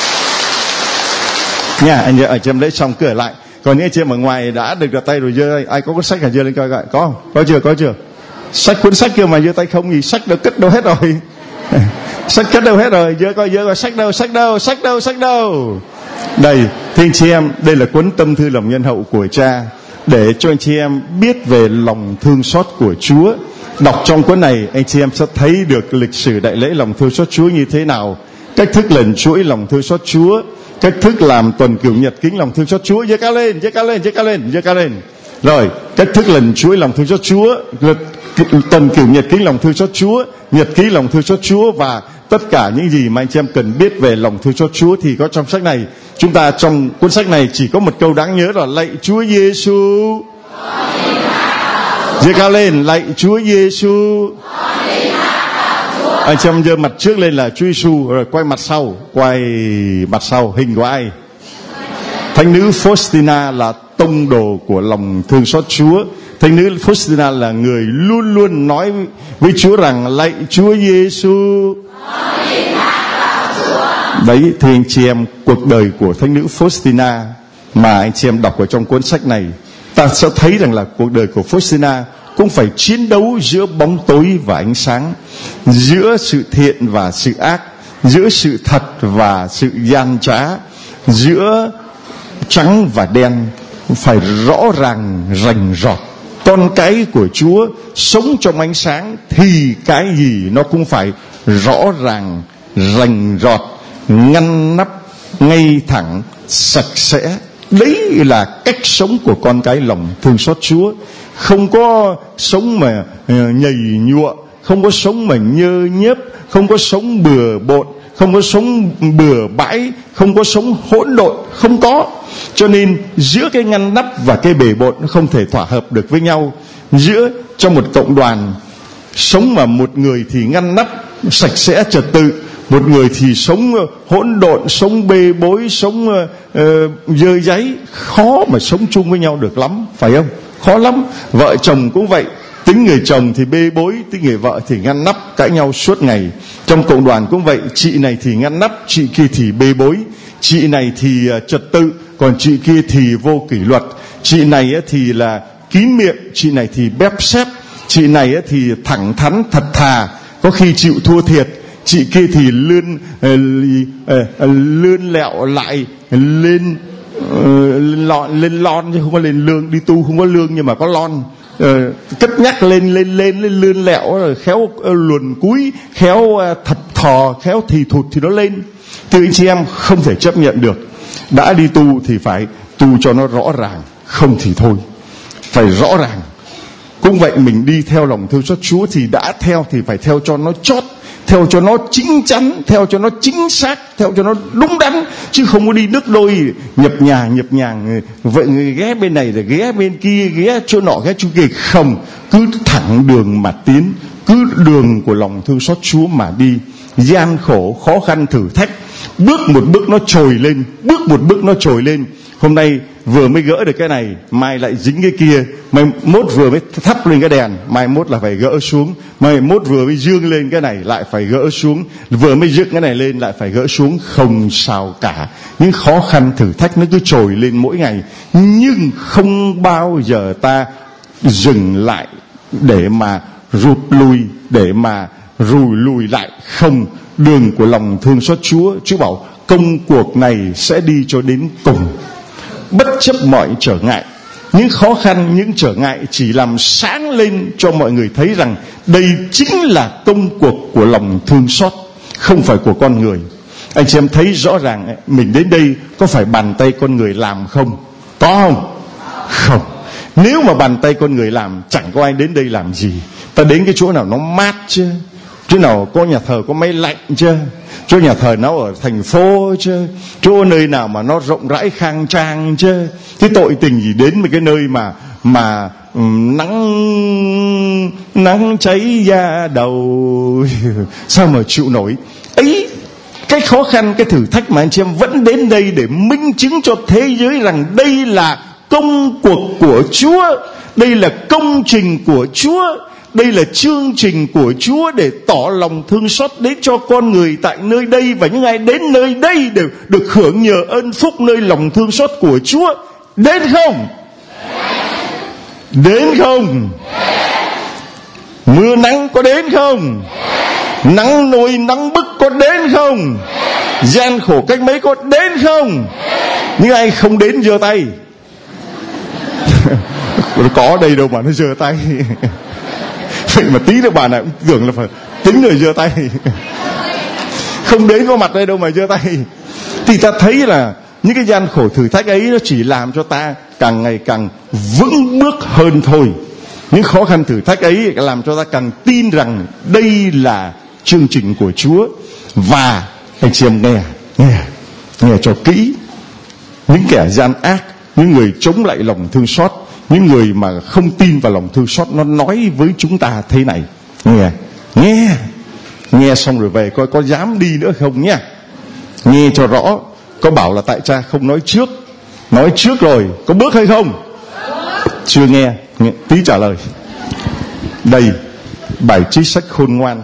nha. Anh anh chị em lễ xong cứ ở lại, còn những anh chị em ở ngoài đã được đặt tay rồi giơ tay. Ai có cuốn sách hả, giơ lên coi coi, có không? Có chưa? Có chưa? Sách cuốn sách kia mà giơ tay không gì, sách đâu cất đâu hết rồi. Sách cất đâu hết rồi, giơ coi, giơ coi, sách đâu, sách đâu, sách đâu, sách đâu. Đây, thì anh chị em, đây là cuốn Tâm thư lòng nhân hậu của Cha, để cho anh chị em biết về lòng thương xót của Chúa. Đọc trong cuốn này, anh chị em sẽ thấy được lịch sử đại lễ lòng thương xót Chúa như thế nào, cách thức lần chuỗi lòng thương xót Chúa, cách thức làm tuần cửu nhật kính lòng thương xót Chúa. Giơ cao lên, giơ cao lên, giơ cao lên, giơ cao lên. Rồi, cách thức lần chuỗi lòng thương xót Chúa, tuần cửu nhật kính lòng thương xót Chúa, nhật ký lòng thương xót Chúa, và tất cả những gì mà anh chị em cần biết về lòng thương xót Chúa thì có trong sách này. Chúng ta trong cuốn sách này chỉ có một câu đáng nhớ là lạy Chúa Giêsu. Giơ cao lên, lạy Chúa Giêsu. Anh chị em giơ mặt trước lên là Chúa Giêsu, rồi quay mặt sau, quay mặt sau, hình của ai? Thánh nữ Faustina là tông đồ của lòng thương xót Chúa. Thánh nữ Faustina là người luôn luôn nói với Chúa rằng lạy Chúa Giêsu. Đấy, thì anh chị em, cuộc đời của Thánh nữ Faustina mà anh chị em đọc ở trong cuốn sách này, ta sẽ thấy rằng là cuộc đời của Faustina cũng phải chiến đấu giữa bóng tối và ánh sáng, giữa sự thiện và sự ác, giữa sự thật và sự gian trá, giữa trắng và đen, phải rõ ràng rành rọt. Con cái của Chúa sống trong ánh sáng thì cái gì nó cũng phải rõ ràng rành rọt, ngăn nắp, ngay thẳng, sạch sẽ. Đấy là cách sống của con cái lòng thương xót Chúa. Không có sống mà uh, nhầy nhụa, không có sống mà nhơ nhớp, không có sống bừa bộn, không có sống bừa bãi, không có sống hỗn độn, không có. Cho nên giữa cái ngăn nắp và cái bề bộn nó không thể thỏa hợp được với nhau. Giữa trong một cộng đoàn sống mà một người thì ngăn nắp sạch sẽ trật tự, một người thì sống hỗn độn, sống bê bối, sống uh, dơ dáy, khó mà sống chung với nhau được lắm, phải không? Khó lắm. Vợ chồng cũng vậy, tính người chồng thì bê bối, tính người vợ thì ngăn nắp, cãi nhau suốt ngày. Trong cộng đoàn cũng vậy, chị này thì ngăn nắp, chị kia thì bê bối, chị này thì uh, trật tự, còn chị kia thì vô kỷ luật, chị này uh, thì là kín miệng, chị này thì bép xép, chị này uh, thì thẳng thắn thật thà, có khi chịu thua thiệt, chị kia thì lươn uh, uh, lươn lẹo lại lên uh, lon lên lon chứ không có lên lương. Đi tu không có lương nhưng mà có lon, uh, cất nhắc lên lên lên lên lươn lẹo, rồi khéo uh, luồn cúi, khéo uh, thật thò, khéo thì thụt thì nó lên. Thưa anh chị em, không thể chấp nhận được. Đã đi tu thì phải tu cho nó rõ ràng, không thì thôi, phải rõ ràng. Cũng vậy, mình đi theo lòng thương xót Chúa thì đã theo thì phải theo cho nó chót, theo cho nó chính chắn, theo cho nó chính xác, theo cho nó đúng đắn, chứ không có đi đứt đôi nhập nhà nhập nhàng. Vậy người ghé bên này rồi ghé bên kia, ghé chỗ nọ ghé chỗ kia. Không, cứ thẳng đường mà tiến, cứ đường của lòng thương xót Chúa mà đi. Gian khổ, khó khăn, thử thách bước một bước nó trồi lên, bước một bước nó trồi lên. Hôm nay vừa mới gỡ được cái này, mai lại dính cái kia, mai mốt vừa mới thắp lên cái đèn, mai mốt là phải gỡ xuống, mai mốt vừa mới dương lên cái này lại phải gỡ xuống, vừa mới dựng cái này lên lại phải gỡ xuống. Không sao cả, những khó khăn thử thách nó cứ trồi lên mỗi ngày, nhưng không bao giờ ta dừng lại để mà rụt lui, để mà rùi lùi lại. Không, đường của lòng thương xót Chúa, Chúa bảo công cuộc này sẽ đi cho đến cùng. Bất chấp mọi trở ngại, những khó khăn, những trở ngại chỉ làm sáng lên cho mọi người thấy rằng đây chính là công cuộc của lòng thương xót, không phải của con người. Anh chị em thấy rõ ràng mình đến đây có phải bàn tay con người làm không? Có không? Không. Nếu mà bàn tay con người làm, chẳng có ai đến đây làm gì. Ta đến cái chỗ nào nó mát chứ, chỗ nào có nhà thờ có máy lạnh chứ, chỗ nhà thờ nó ở thành phố chứ, chỗ nơi nào mà nó rộng rãi khang trang chứ. Cái tội tình gì đến một cái nơi mà mà um, nắng nắng cháy da đầu sao mà chịu nổi ấy. Cái khó khăn, cái thử thách mà anh chị em vẫn đến đây để minh chứng cho thế giới rằng đây là công cuộc của Chúa, đây là công trình của Chúa, đây là chương trình của Chúa để tỏ lòng thương xót đến cho con người tại nơi đây, và những ai đến nơi đây đều được hưởng nhờ ơn phúc nơi lòng thương xót của Chúa. Đến không? Đến không? Mưa nắng có đến không? Nắng nôi nắng bức có đến không? Gian khổ cách mấy có đến không? Những ai không đến giơ tay. Có đây đâu mà nó giơ tay. Vậy mà tí nữa bà này cũng tưởng là phải tính rồi giơ tay. Không đến có mặt đây đâu mà giơ tay. Thì ta thấy là những cái gian khổ thử thách ấy nó chỉ làm cho ta càng ngày càng vững bước hơn thôi. Những khó khăn thử thách ấy làm cho ta càng tin rằng đây là chương trình của Chúa. Và anh chị em nghe, nghe, nghe cho kỹ. Những kẻ gian ác, những người chống lại lòng thương xót, những người mà không tin vào lòng thương xót, nó nói với chúng ta thế này. Nghe, nghe, nghe xong rồi về coi có dám đi nữa không nhé. Nghe cho rõ. Có bảo là tại cha không nói trước. Nói trước rồi, có bước hay không? Chưa nghe, nghe tí trả lời. Đây, bài trích sách khôn ngoan.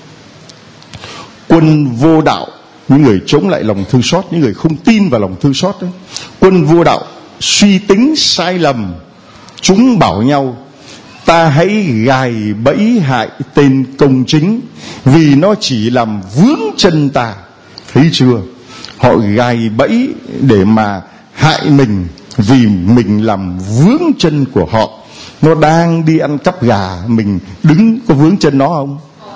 Quân vô đạo, những người chống lại lòng thương xót, những người không tin vào lòng thương xót đấy. Quân vô đạo suy tính sai lầm, chúng bảo nhau ta hãy gài bẫy hại tên công chính, vì nó chỉ làm vướng chân ta. Thấy chưa? Họ gài bẫy để mà hại mình, vì mình làm vướng chân của họ. Nó đang đi ăn cắp gà, mình đứng có vướng chân nó không?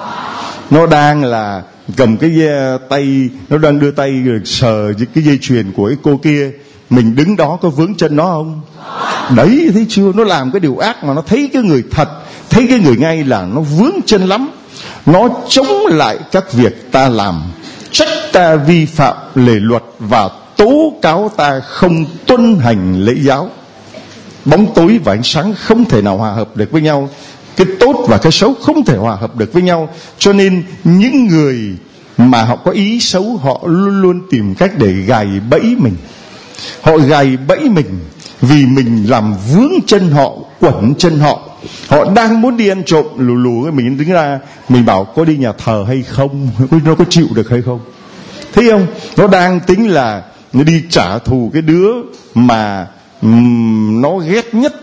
Nó đang là cầm cái tay, nó đang đưa tay sờ cái dây chuyền của cái cô kia, mình đứng đó có vướng chân nó không? Đấy, thấy chưa? Nó làm cái điều ác mà nó thấy cái người thật, thấy cái người ngay là nó vướng chân lắm. Nó chống lại các việc ta làm, trách ta vi phạm lề luật và tố cáo ta không tuân hành lễ giáo. Bóng tối và ánh sáng không thể nào hòa hợp được với nhau, cái tốt và cái xấu không thể hòa hợp được với nhau. Cho nên những người mà họ có ý xấu, họ luôn luôn tìm cách để gài bẫy mình. Họ gài bẫy mình vì mình làm vướng chân họ, quẩn chân họ. Họ đang muốn đi ăn trộm, lù lù mình đứng ra, mình bảo có đi nhà thờ hay không, nó có chịu được hay không. Thấy không? Nó đang tính là nó đi trả thù cái đứa mà um, nó ghét nhất,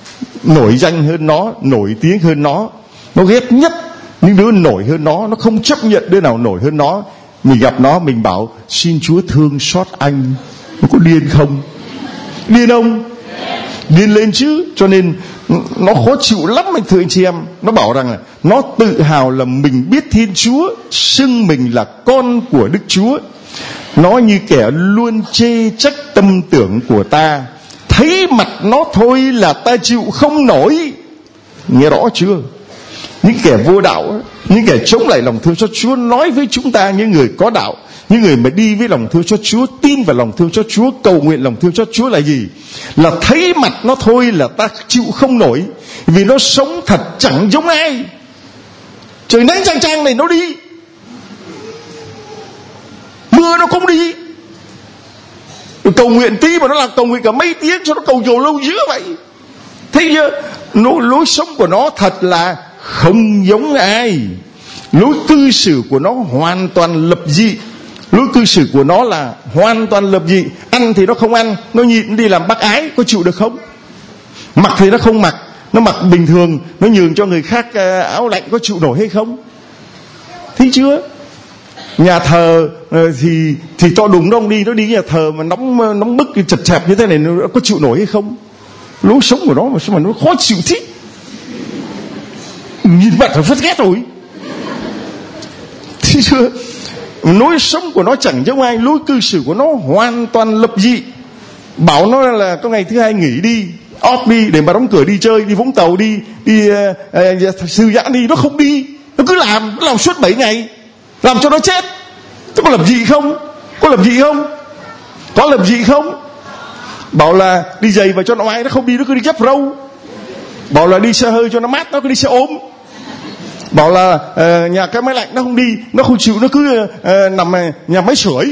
nổi danh hơn nó, nổi tiếng hơn nó. Nó ghét nhất những đứa nổi hơn nó, nó không chấp nhận đứa nào nổi hơn nó. Mình gặp nó, mình bảo xin Chúa thương xót anh. Nó có điên không? Điên không? Điên lên chứ. Cho nên nó khó chịu lắm anh thưa anh chị em. Nó bảo rằng là nó tự hào là mình biết Thiên Chúa, xưng mình là con của Đức Chúa. Nó như kẻ luôn chê trách tâm tưởng của ta, thấy mặt nó thôi là ta chịu không nổi. Nghe rõ chưa? Những kẻ vô đạo, những kẻ chống lại lòng thương xót Chúa nói với chúng ta, những người có đạo, những người mà đi với lòng thương xót Chúa, tin vào lòng thương xót Chúa, cầu nguyện lòng thương xót Chúa là gì? Là thấy mặt nó thôi là ta chịu không nổi, vì nó sống thật chẳng giống ai. Trời nắng chang chang này nó đi, mưa mưa nó không đi. Cầu nguyện tí mà nó làm cầu nguyện cả mấy tiếng cho nó cầu nhiều lâu dữ vậy. Thấy chưa? Lối, lối sống của nó thật là không giống ai. Lối cư xử của nó hoàn toàn lập dị. Lối cư xử của nó là hoàn toàn lập dị. Ăn thì nó không ăn, nó nhịn đi làm bác ái, có chịu được không? Mặc thì nó không mặc, nó mặc bình thường, nó nhường cho người khác áo lạnh, có chịu nổi hay không? Thấy chưa? Nhà thờ thì thì to đùng đông đi, nó đi nhà thờ mà nóng nóng bức chật chẹp như thế này, nó có chịu nổi hay không? Lối sống của nó mà sao mà nó khó chịu thế? Nhìn mặt là phát ghét rồi. Thấy chưa? Lối sống của nó chẳng giống ai, lối cư xử của nó hoàn toàn lập dị. Bảo nó là có ngày thứ hai nghỉ đi, off đi để mà đóng cửa đi chơi, đi Vũng Tàu đi, đi uh, uh, Sư Giãn đi, nó không đi, nó cứ làm, nó làm suốt bảy ngày, làm cho nó chết. Nó có lập dị không? Có lập dị không? Có lập dị không? Bảo là đi giày và cho nó ai, nó không đi, nó cứ đi dép râu. Bảo là đi xe hơi cho nó mát, nó cứ đi xe ôm. Bảo là uh, nhà cái máy lạnh nó không đi, nó không chịu, nó cứ uh, nằm nhà máy sưởi.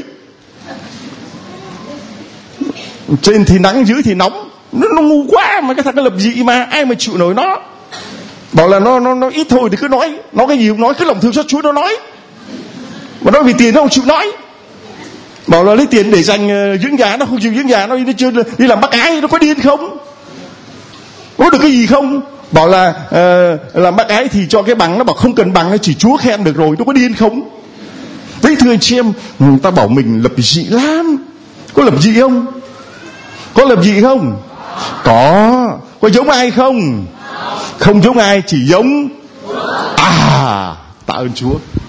Trên thì nắng, dưới thì nóng. Nó, nó ngu quá mà, cái thằng nó lập dị mà ai mà chịu nổi nó. Bảo là nó nó nó ít thôi thì cứ nói, nói cái gì cũng nói, cứ lòng thương xót Chúa nó nói. Mà nói vì tiền nó không chịu nói. Bảo là lấy tiền để dành uh, dưỡng già, nó không chịu dưỡng già, nó đi, đi, đi làm bác ái, nó có điên không? Có được cái gì không? Bảo là uh, làm bác ái thì cho cái bằng, nó bảo không cần bằng, chỉ Chúa khen được rồi, nó có điên không? Đấy thưa anh chị em, người ta bảo mình lập dị lắm. Có lập dị không? Có lập dị không? Có. Có giống ai không? Không giống ai, chỉ giống à. Tạ ơn Chúa.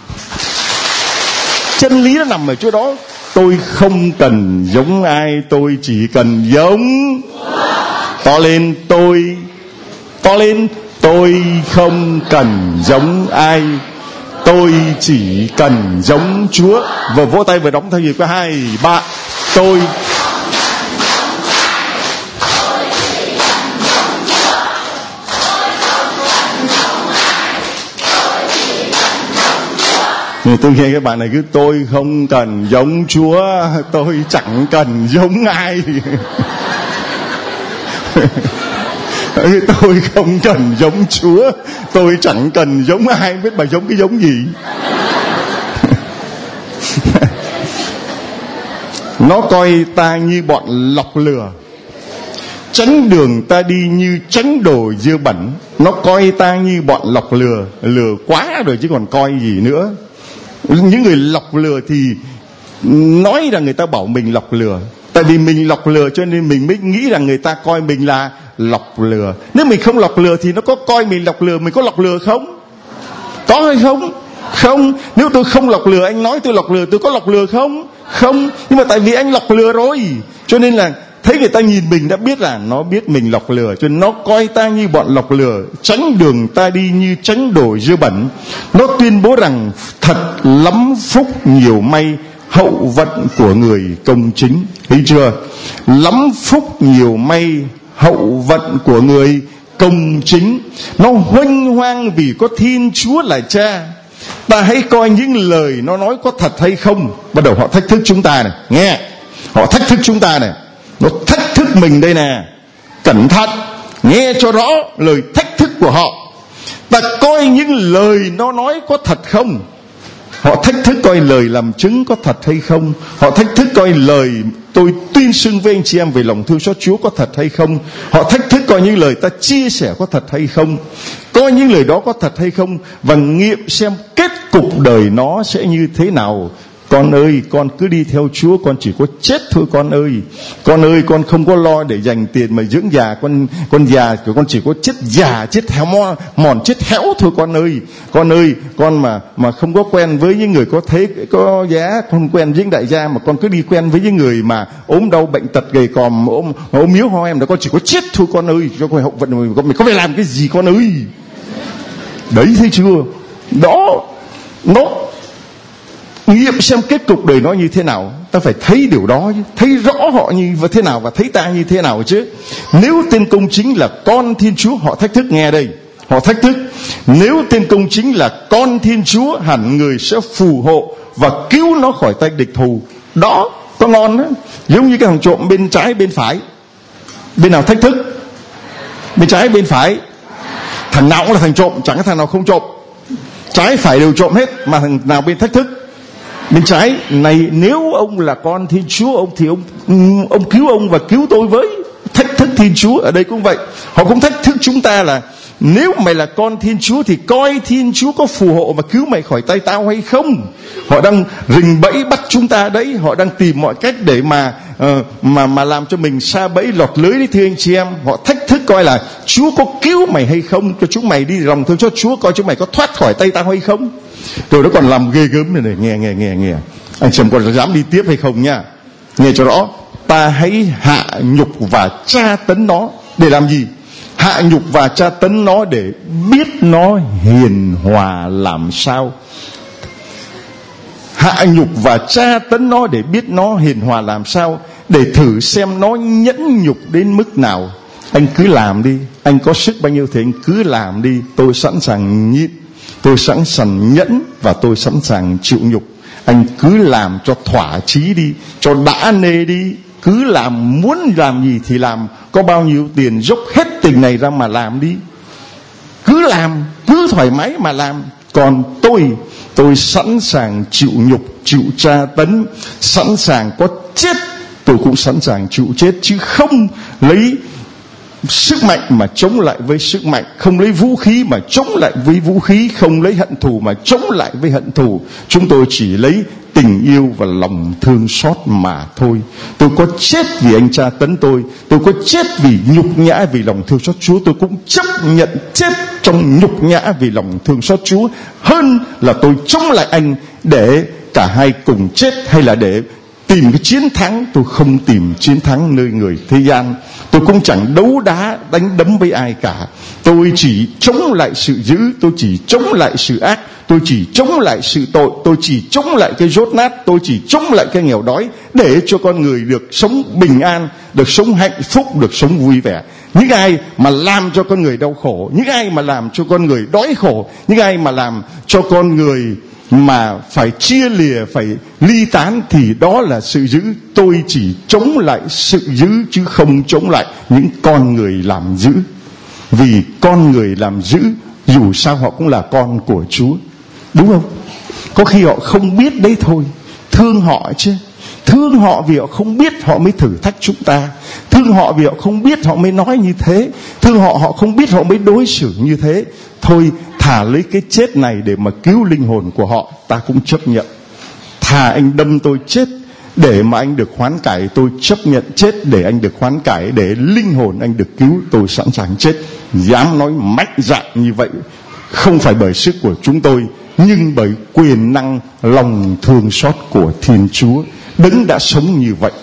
Chân lý nó nằm ở chỗ đó. Tôi không cần giống ai, tôi chỉ cần giống. To lên tôi. To lên. Tôi không cần giống ai, tôi chỉ cần giống Chúa. Vừa vỗ tay vừa đóng theo nhịp có hai ba. Tôi Tôi nghe các bạn này cứ tôi không cần giống Chúa, tôi chẳng cần giống ai. Tôi không cần giống Chúa, tôi chẳng cần giống ai. Biết bà giống cái giống gì? Nó coi ta như bọn lọc lừa, tránh đường ta đi như tránh đồ dơ bẩn. Nó coi ta như bọn lọc lừa, lừa quá rồi chứ còn coi gì nữa. Những người lọc lừa thì nói rằng người ta bảo mình lọc lừa. Tại vì mình lọc lừa cho nên mình mới nghĩ rằng người ta coi mình là lọc lừa. Nếu mình không lọc lừa thì nó có coi mình lọc lừa, mình có lọc lừa không? Có hay không? Không. Nếu tôi không lọc lừa, anh nói tôi lọc lừa, tôi có lọc lừa không? Không. Nhưng mà tại vì anh lọc lừa rồi, cho nên là thấy người ta nhìn mình đã biết là nó biết mình lọc lừa, cho nên nó coi ta như bọn lọc lừa, tránh đường ta đi như tránh đồ dơ bẩn. Nó tuyên bố rằng thật lắm phúc nhiều may hậu vận của người công chính. Thấy chưa? Lắm phúc nhiều may hậu vận của người công chính. Nó huênh hoang vì có Thiên Chúa là Cha. Ta hãy coi những lời nó nói có thật hay không. Bắt đầu họ thách thức chúng ta này, nghe. Họ thách thức chúng ta này. Nó thách thức mình đây nè. Cẩn thận, nghe cho rõ lời thách thức của họ. Ta coi những lời nó nói có thật không. Họ thách thức coi lời làm chứng có thật hay không. Họ thách thức coi lời tôi tuyên xưng với anh chị em về lòng thương xót Chúa có thật hay không. Họ thách thức coi những lời ta chia sẻ có thật hay không. Coi những lời đó có thật hay không. Và nghiệm xem kết cục đời nó sẽ như thế nào. Con ơi, con cứ đi theo Chúa, con chỉ có chết thôi con ơi. Con ơi, con không có lo để dành tiền mà dưỡng già. Con con già, con chỉ có chết già, chết héo mòn, mòn chết héo thôi con ơi. Con ơi, con mà mà không có quen với những người có thế có giá, không quen với những đại gia, mà con cứ đi quen với những người mà ốm đau bệnh tật gầy còm, ốm ốm yếu ho em, là con chỉ có chết thôi con ơi. Cho con hậu vận mình, mình có phải làm cái gì con ơi? Đấy, thấy chưa? Đó, nó nghiệm xem kết cục đời nó như thế nào. Ta phải thấy điều đó chứ, thấy rõ họ như thế nào và thấy ta như thế nào chứ. Nếu tên công chính là con Thiên Chúa, họ thách thức, nghe đây, họ thách thức. Nếu tên công chính là con Thiên Chúa, hẳn người sẽ phù hộ và cứu nó khỏi tay địch thù. đó có ngon đó. Giống như cái thằng trộm bên trái bên phải, bên nào thách thức? Bên trái bên phải. Thằng nào cũng là thằng trộm, chẳng có thằng nào không trộm. Trái phải đều trộm hết, mà thằng nào bên thách thức? Bên trái. Này, nếu ông là con Thiên Chúa, ông thì ông ông cứu ông và cứu tôi với. Thách thức Thiên Chúa ở đây cũng vậy. Họ cũng thách thức chúng ta là nếu mày là con Thiên Chúa thì coi Thiên Chúa có phù hộ và cứu mày khỏi tay tao hay không. Họ đang rình bẫy bắt chúng ta đấy. Họ đang tìm mọi cách để mà uh, mà mà làm cho mình sa bẫy lọt lưới đấy, thưa anh chị em. Họ thách thức coi là Chúa có cứu mày hay không, cho chúng mày đi lòng thương cho Chúa, coi chúng mày có thoát khỏi tay tao hay không. Rồi nó còn làm ghê gớm này này. Nghe nghe nghe nghe anh xem còn dám đi tiếp hay không nha. Nghe cho rõ. Ta hãy hạ nhục và tra tấn nó để làm gì? Hạ nhục và tra tấn nó để biết nó hiền hòa làm sao. Hạ nhục và tra tấn nó để biết nó hiền hòa làm sao, để thử xem nó nhẫn nhục đến mức nào. Anh cứ làm đi, anh có sức bao nhiêu thì anh cứ làm đi. Tôi sẵn sàng nhịn, tôi sẵn sàng nhẫn, và tôi sẵn sàng chịu nhục. Anh cứ làm cho thỏa chí đi, cho đã nê đi. Cứ làm, muốn làm gì thì làm. Có bao nhiêu tiền dốc hết tình này ra mà làm đi. Cứ làm, cứ thoải mái mà làm. Còn tôi, tôi sẵn sàng chịu nhục, chịu tra tấn, sẵn sàng có chết, tôi cũng sẵn sàng chịu chết. Chứ không lấy sức mạnh mà chống lại với sức mạnh, không lấy vũ khí mà chống lại với vũ khí, không lấy hận thù mà chống lại với hận thù. Chúng tôi chỉ lấy tình yêu và lòng thương xót mà thôi. Tôi có chết vì anh tra tấn tôi, tôi có chết vì nhục nhã vì lòng thương xót Chúa, tôi cũng chấp nhận chết trong nhục nhã vì lòng thương xót Chúa, hơn là tôi chống lại anh để cả hai cùng chết, hay là để tìm cái chiến thắng. Tôi không tìm chiến thắng nơi người thế gian. Tôi cũng chẳng đấu đá đánh đấm với ai cả. Tôi chỉ chống lại sự dữ, tôi chỉ chống lại sự ác, tôi chỉ chống lại sự tội, tôi chỉ chống lại cái dốt nát, tôi chỉ chống lại cái nghèo đói, để cho con người được sống bình an, được sống hạnh phúc, được sống vui vẻ. Những ai mà làm cho con người đau khổ, những ai mà làm cho con người đói khổ, những ai mà làm cho con người mà phải chia lìa, phải ly tán, thì đó là sự dữ. Tôi chỉ chống lại sự dữ, chứ không chống lại những con người làm dữ. Vì con người làm dữ dù sao họ cũng là con của Chúa, đúng không? Có khi họ không biết đấy thôi. Thương họ chứ. Thương họ vì họ không biết, họ mới thử thách chúng ta. Thương họ vì họ không biết, họ mới nói như thế. Thương họ, họ không biết, họ mới đối xử như thế. Thôi, thà lấy cái chết này để mà cứu linh hồn của họ, ta cũng chấp nhận. Thà anh đâm tôi chết để mà anh được hoán cải, tôi chấp nhận chết để anh được hoán cải, để linh hồn anh được cứu, tôi sẵn sàng chết. Dám nói mạnh dạn như vậy, không phải bởi sức của chúng tôi, nhưng bởi quyền năng lòng thương xót của Thiên Chúa. Đấng đã sống như vậy.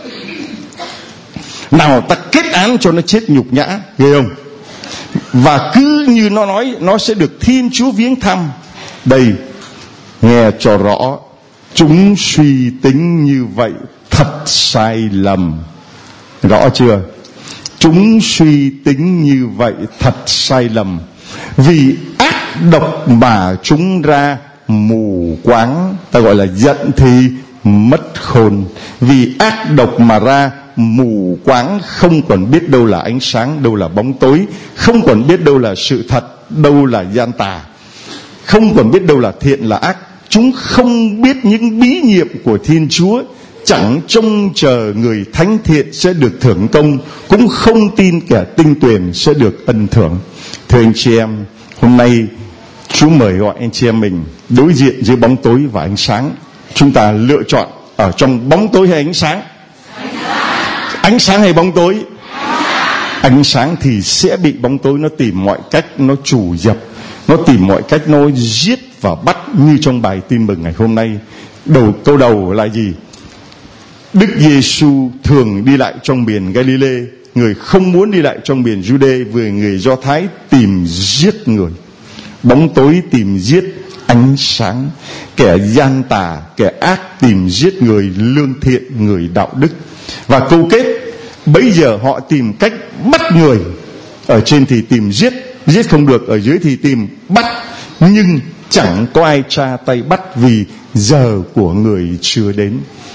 Nào ta kết án cho nó chết nhục nhã, ghê không? Và cứ như nó nói, nó sẽ được Thiên Chúa viếng thăm. Đây, nghe cho rõ, chúng suy tính như vậy thật sai lầm. Rõ chưa? Chúng suy tính như vậy thật sai lầm. Vì ác độc mà chúng ra mù quáng, ta gọi là giận thì mất khôn. Vì ác độc mà ra mù quáng, không còn biết đâu là ánh sáng, đâu là bóng tối, không còn biết đâu là sự thật, đâu là gian tà, không còn biết đâu là thiện là ác. Chúng không biết những bí nhiệm của Thiên Chúa, chẳng trông chờ người thánh thiện sẽ được thưởng công, cũng không tin kẻ tinh tuyền sẽ được ân thưởng. Thưa anh chị em, hôm nay Chúa mời gọi anh chị em mình đối diện giữa bóng tối và ánh sáng. Chúng ta lựa chọn ở trong bóng tối hay ánh sáng? Ánh sáng, ánh sáng hay bóng tối? Ánh sáng. Ánh sáng thì sẽ bị bóng tối nó tìm mọi cách nó chủ dập, nó tìm mọi cách nó giết và bắt, như trong bài tin mừng ngày hôm nay. Đầu câu đầu là gì? Đức Giêsu thường đi lại trong miền Galilee, người không muốn đi lại trong miền Jude, vì người Do Thái tìm giết người. Bóng tối tìm giết ánh sáng, kẻ gian tà, kẻ ác tìm giết người lương thiện, người đạo đức. Và câu kết, bấy giờ họ tìm cách bắt người. Ở trên thì tìm giết, giết không được, ở dưới thì tìm bắt, nhưng chẳng có ai tra tay bắt, vì giờ của người chưa đến.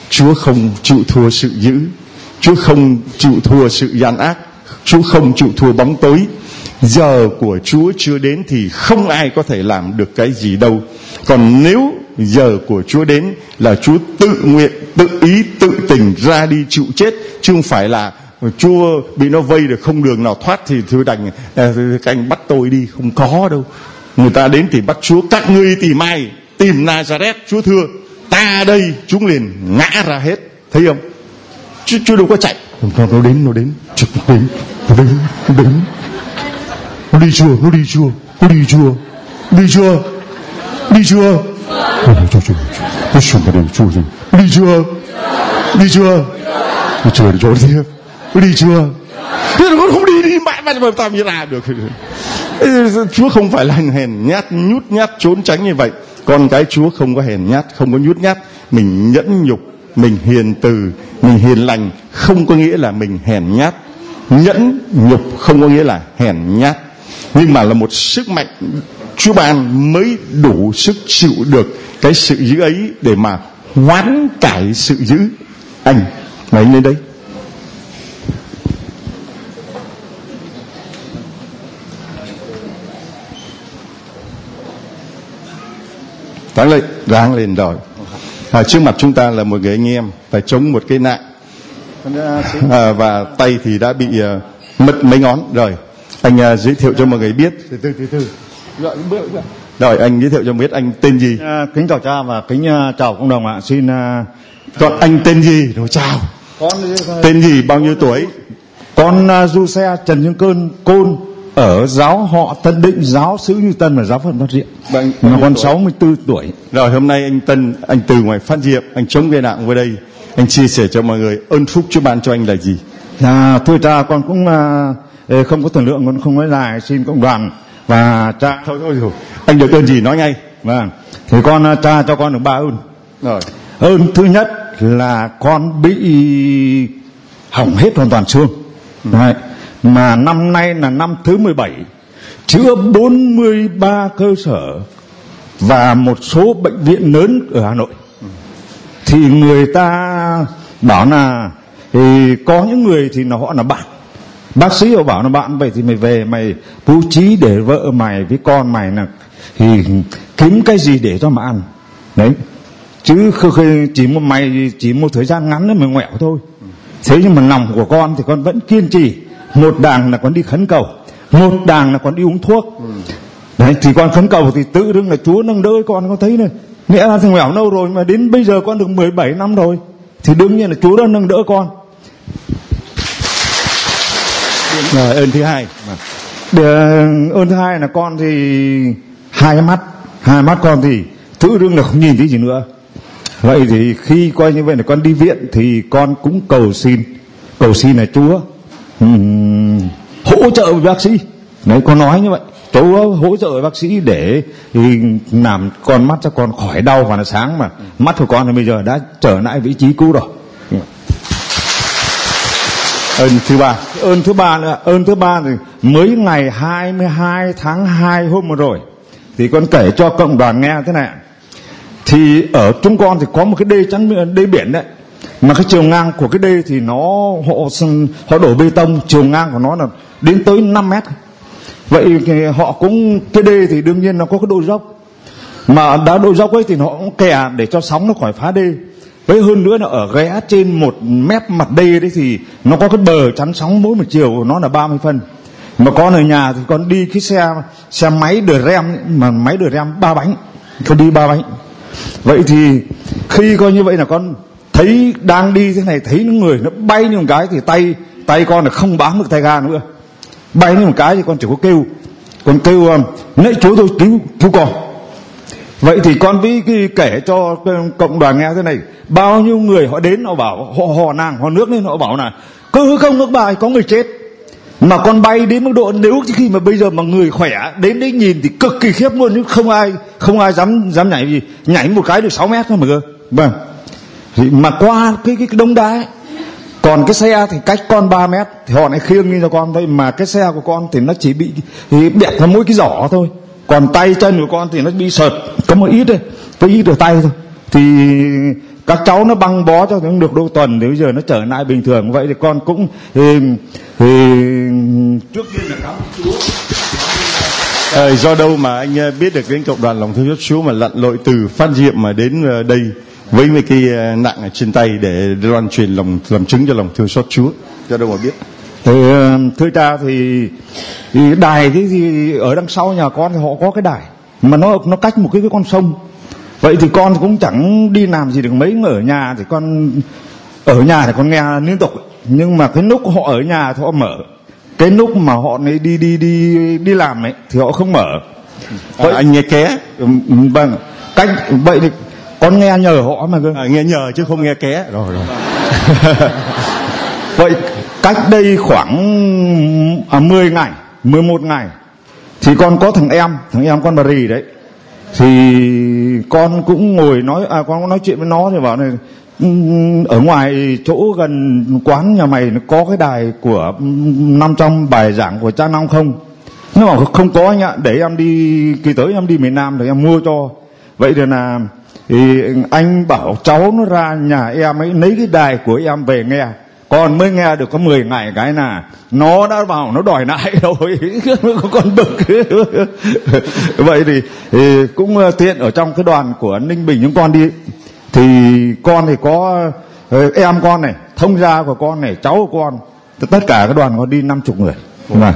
Chúa không chịu thua sự dữ, Chúa không chịu thua sự gian ác, Chúa không chịu thua bóng tối. Giờ của Chúa chưa đến thì không ai có thể làm được cái gì đâu. Còn nếu giờ của Chúa đến là Chúa tự nguyện, tự ý, tự tình ra đi chịu chết, chứ không phải là Chúa bị nó vây được không đường nào thoát thì thưa đành à, các anh bắt tôi đi. Không có đâu. Người ta đến thì bắt Chúa, các ngươi tìm ai? Tìm Nazareth. Chúa thưa ta đây, chúng liền ngã ra hết. Thấy không? Chứ Chúa đâu có chạy. Nó, nó đến, nó đến, nó đến, nó đến, nó đến. Nó đi chưa? Nó đi chưa? Nó đi chưa? Đi chưa? Đi chưa? Chúa, Chúa, Chúa, Chúa, Chúa, Chúa, Chúa, đi chưa? Đi chưa? Đi chưa? Đi chỗ tiếp. Đi chưa? Thế nó không đi đi mãi mà mà tao như nào được? Chúa không phải là hèn nhát, nhút nhát, trốn tránh như vậy. Con cái Chúa không có hèn nhát, không có nhút nhát. Mình nhẫn nhục, mình hiền từ, mình hiền lành, không có nghĩa là mình hèn nhát. Nhẫn nhục không có nghĩa là hèn nhát, nhưng mà là một sức mạnh Chúa ban mới đủ sức chịu được cái sự dữ ấy để mà hoán cải sự dữ. Anh mà anh lên đây. Ráng lên, ráng lên rồi. À, trước mặt chúng ta là một người anh em phải chống một cái nạn, à, và tay thì đã bị uh, mất mấy ngón rồi. Anh uh, giới thiệu cho mọi người biết. Từ từ từ từ. Rồi, rồi anh giới thiệu cho biết anh tên gì. À, kính chào cha và kính uh, chào cộng đồng ạ. Xin. Uh... Còn anh tên gì? Rồi chào. Con tên gì? Bao nhiêu tuổi? Con uh, Du Xe Trần Dương Cơn Côn ở giáo họ Tân Định, giáo xứ Như Tân và giáo phận Phát Diệm. Vâng, mà con sáu mươi tư tuổi. Rồi hôm nay anh Tân, anh từ ngoài Phát Diệm, anh chống gây nạn qua đây, anh chia sẻ cho mọi người ơn phúc Chúa ban cho anh là gì? À, thưa cha, con cũng uh, không có thời lượng, con không nói dài, xin cộng đoàn và cha. Thôi thôi thôi, anh được ơn gì nói ngay. Vâng, thì con uh, cha cho con được ba ơn. Rồi. Ơn thứ nhất là con bị hỏng hết hoàn toàn xương. Ừ. Đấy. Mà năm nay là năm thứ mười bảy, chữa bốn mươi ba cơ sở và một số bệnh viện lớn ở Hà Nội. Ừ. Thì người ta bảo là thì có những người thì nó họ là bạn, bác sĩ họ bảo là bạn, vậy thì mày về mày bố trí để vợ mày với con mày là thì kiếm cái gì để cho mà ăn đấy, chứ chỉ một mày chỉ một thời gian ngắn nữa mày ngoẹo thôi. Thế nhưng mà lòng của con thì con vẫn kiên trì. Một đàng là con đi khấn cầu, một đàng là con đi uống thuốc. Ừ. Đấy, thì con khấn cầu thì tự dưng là Chúa nâng đỡ con, con thấy này, nghĩa là thằng nghèo lâu rồi mà đến bây giờ con được mười bảy năm rồi, thì đương nhiên là Chúa đã nâng đỡ con. Rồi, ơn thứ hai. Để, ơn thứ hai là con thì hai mắt, hai mắt con thì tự dưng là không nhìn thấy gì nữa. Vậy thì khi coi như vậy là con đi viện thì con cũng cầu xin, cầu xin là Chúa um, hỗ trợ với bác sĩ. Đấy, con nói như vậy, Chúa hỗ trợ với bác sĩ để thì làm con mắt cho con khỏi đau và là sáng, mà mắt của con thì bây giờ đã trở lại vị trí cũ rồi. Ơn thứ ba, ơn thứ ba nữa, ơn thứ ba thì mới ngày hai mươi hai tháng hai hôm vừa rồi thì con kể cho cộng đoàn nghe thế này. Thì ở chúng con thì có một cái đê chắn, đê biển đấy, mà cái chiều ngang của cái đê thì nó họ họ đổ bê tông, chiều ngang của nó là đến tới năm mét. Vậy thì họ cũng, cái đê thì đương nhiên nó có cái độ dốc, mà đã độ dốc ấy thì họ cũng kè để cho sóng nó khỏi phá đê. Với hơn nữa là ở ghé trên một mép mặt đê đấy thì nó có cái bờ chắn sóng, mỗi một chiều của nó là ba mươi phân. Mà con ở nhà thì con đi cái xe xe máy đờ rem, mà máy đờ rem ba bánh, con đi ba bánh. Vậy thì khi coi như vậy là con thấy đang đi thế này, thấy những người nó bay như một cái thì tay tay con là không bám được tay ga nữa, bay như một cái thì con chỉ có kêu, con kêu nãy Chúa tôi cứu cứu con. Vậy thì con với cái kể cho cộng đoàn nghe thế này, bao nhiêu người họ đến họ bảo, họ hò nàng hò nước lên, họ bảo là cứ không nước bài có người chết. Mà con bay đến mức độ, nếu khi mà bây giờ mà người khỏe đến đấy nhìn thì cực kỳ khiếp luôn, nhưng không ai không ai dám dám nhảy gì, nhảy một cái được sáu mét thôi mà cơ. Vâng. Thì mà qua cái cái đông đá ấy, còn cái xe thì cách con ba mét thì họ lại khiêng đi cho con thôi, mà cái xe của con thì nó chỉ bị thì bẹp vào mỗi cái giỏ thôi, còn tay chân của con thì nó bị sợt có một ít thôi, có ít ở tay thôi. Thì các cháu nó băng bó cho nó được đôi tuần thì bây giờ nó trở lại bình thường. Vậy thì con cũng thì, thì trước tiên là cảm ơn Chúa. À, do đâu mà anh biết được đến cộng đoàn lòng thương xót Chúa mà lặn lội từ Phát Diệm mà đến đây với mấy cái nặng ở trên tay để loan truyền lòng làm chứng cho lòng thương xót Chúa? Do đâu mà biết? Thì, thưa cha thì, thì đài thì, thì ở đằng sau nhà con thì họ có cái đài mà nó nó cách một cái, cái con sông. Vậy thì con cũng chẳng đi làm gì được mấy, ở nhà thì con ở nhà thì con nghe liên tục, nhưng mà cái lúc họ ở nhà thì họ mở, cái lúc mà họ đi đi đi đi đi làm ấy thì họ không mở. Vậy à, anh nghe ké? Vâng, cách vậy thì con nghe nhờ họ mà cơ. À, nghe nhờ chứ không nghe ké. Rồi rồi. Vậy cách đây khoảng à, mười ngày, mười một ngày thì con có thằng em, thằng em con bà Rì đấy. Thì con cũng ngồi nói, à, con cũng nói chuyện với nó thì bảo này, ở ngoài chỗ gần quán nhà mày nó có cái đài của năm trăm bài giảng của cha Long không? Nó bảo không có anh ạ, để em đi kỳ tới em đi miền Nam thì em mua cho. Vậy thì là thì anh bảo cháu nó ra nhà em ấy lấy cái đài của em về nghe. Con mới nghe được có mười ngày cái là nó đã vào nó đòi lại rồi. Con bực. Vậy thì, thì cũng tiện ở trong cái đoàn của Ninh Bình chúng con đi, thì con thì có em con này, thông gia của con này, cháu của con, tất cả cái đoàn con đi năm chục người. Mà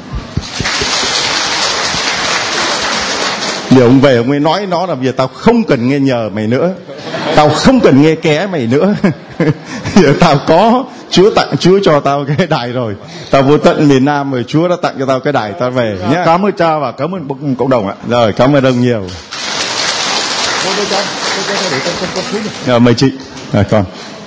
Điều ông về ông ấy nói nó là bây giờ tao không cần nghe nhờ mày nữa, tao không cần nghe ké mày nữa. Giờ tao có, Chúa tặng Chúa cho tao cái đài rồi, tao vô tận miền Nam rồi, Chúa đã tặng cho tao cái đài, tao về nhé. Cảm ơn cha và cảm ơn cộng đồng ạ. Rồi, cảm ơn ông nhiều. Rồi, mời chị. Rồi con.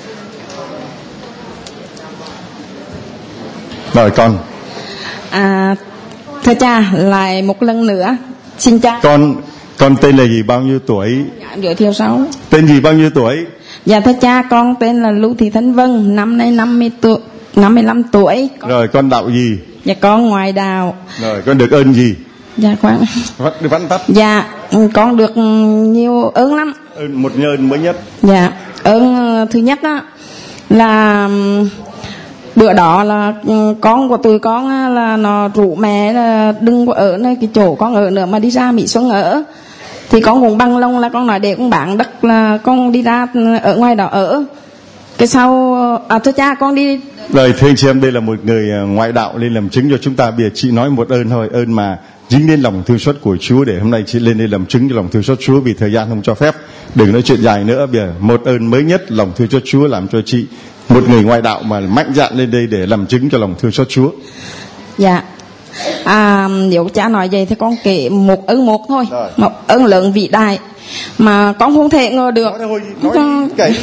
Rồi con. À, thưa cha, lại một lần nữa xin cha. Con con tên là gì, bao nhiêu tuổi? Dạ, giới thiệu sau. Tên gì, bao nhiêu tuổi? Dạ thưa cha, con tên là Lưu Thị Thanh Vân, năm nay năm mươi tuổi, năm mươi lăm tuổi. Con... Rồi con đạo gì? Dạ con ngoại đạo. Rồi con được ơn gì? Dạ khoan. Vắt vắn tắt. Dạ con được nhiều ơn lắm. Ơn, một ơn mới nhất. Dạ ơn thứ nhất á là bữa đó là con của tụi con là nó rủ mẹ là đừng có ở nơi cái chỗ con ở nữa mà đi ra Mỹ Xuân ở. Thì con cũng bằng lòng là con nói để con bán đất là con đi ra ở ngoài đó ở. Cái sau à thưa cha con đi. Rồi thưa anh chị em, đây là một người ngoại đạo lên làm chứng cho chúng ta. Bây giờ chị nói một ơn thôi, ơn mà dính đến lòng thương xót của Chúa, để hôm nay chị lên đây làm chứng cho lòng thương xót Chúa, vì thời gian không cho phép. Đừng nói chuyện dài nữa. Bây giờ một ơn mới nhất, lòng thương xót Chúa làm cho chị, một người ngoại đạo mà mạnh dạn lên đây để làm chứng cho lòng thương xót Chúa. Dạ. À, nếu cha nói vậy thì con kể một ơn một thôi. Rồi. Một ơn lớn vĩ đại mà con không thể ngờ được. Nói thôi, nói con... đi,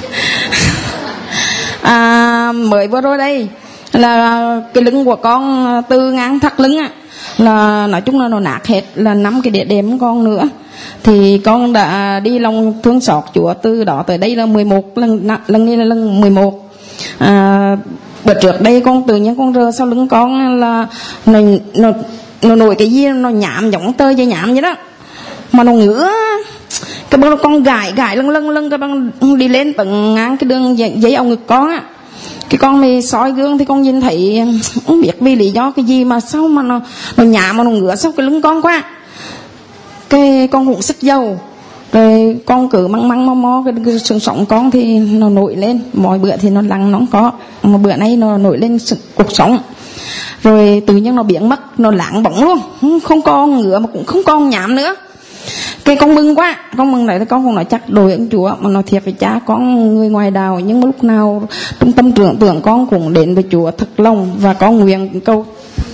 à, mới vừa rồi đây là cái lưng của con từ ngang thắt lưng á, là nói chung là nó nát hết, là năm cái địa điểm con nữa. Thì con đã đi lòng thương xót Chúa từ đó tới đây là mười một lần, lần này là lần mười một. À, bữa trước đây con tự nhiên con rơ sau lưng con là nó nó nó nổi cái gì nó nhảm giống tơ dây nhảm vậy đó, mà nó ngứa cái bữa con gãi gãi lưng lưng lưng cái băng đi lên tận ngang cái đường dây, dây ống ngực con á. Cái con này soi gương thì con nhìn thấy không biết vì lý do cái gì mà sao mà nó nó nhảm mà nó ngứa sau cái lưng con quá. Cái con cũng sức dầu rồi con cứ măng măng mò mò cái, cái xương sống con thì nó nổi lên, mọi bữa thì nó lặng nó không có, mà bữa nay nó nổi lên cuộc sống rồi tự nhiên nó biến mất, nó lặng bóng luôn, không còn ngứa mà cũng không còn nhảm nữa. Cái con mừng quá, con mừng lại con không nói chắc đổi ơn Chúa, mà nói thiệt với cha con người ngoài đạo, nhưng mà lúc nào trung tâm tưởng tượng con cũng đến với Chúa thật lòng, và con nguyện câu.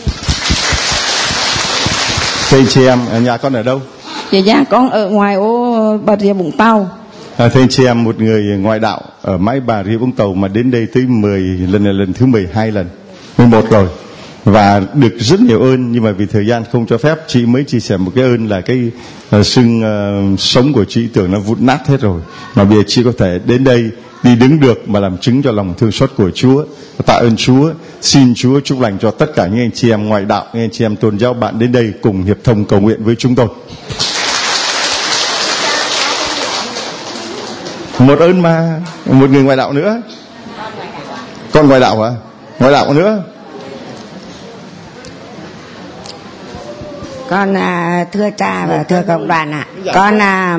Thưa chị em, nhà con ở đâu? Dạ dạ con ở ngoài ô Bà Rịa Vũng Tàu. À, thưa anh chị em, một người ngoại đạo ở mãi Bà Rịa Vũng Tàu mà đến đây tới mười lần, là lần thứ mười hai lần, mười một rồi, và được rất nhiều ơn, nhưng mà vì thời gian không cho phép, chị mới chia sẻ một cái ơn là cái uh, xương uh, sống của chị tưởng nó vụn nát hết rồi, mà bây giờ chị có thể đến đây đi đứng được mà làm chứng cho lòng thương xót của Chúa. Tạ ơn Chúa, xin Chúa chúc lành cho tất cả những anh chị em ngoại đạo, những anh chị em tôn giáo bạn đến đây cùng hiệp thông cầu nguyện với chúng tôi. Một ơn mà. Một người ngoại đạo nữa. Con ngoại đạo hả? Ngoại đạo nữa. Con à, thưa cha và thưa cộng đoàn ạ. À. Con à,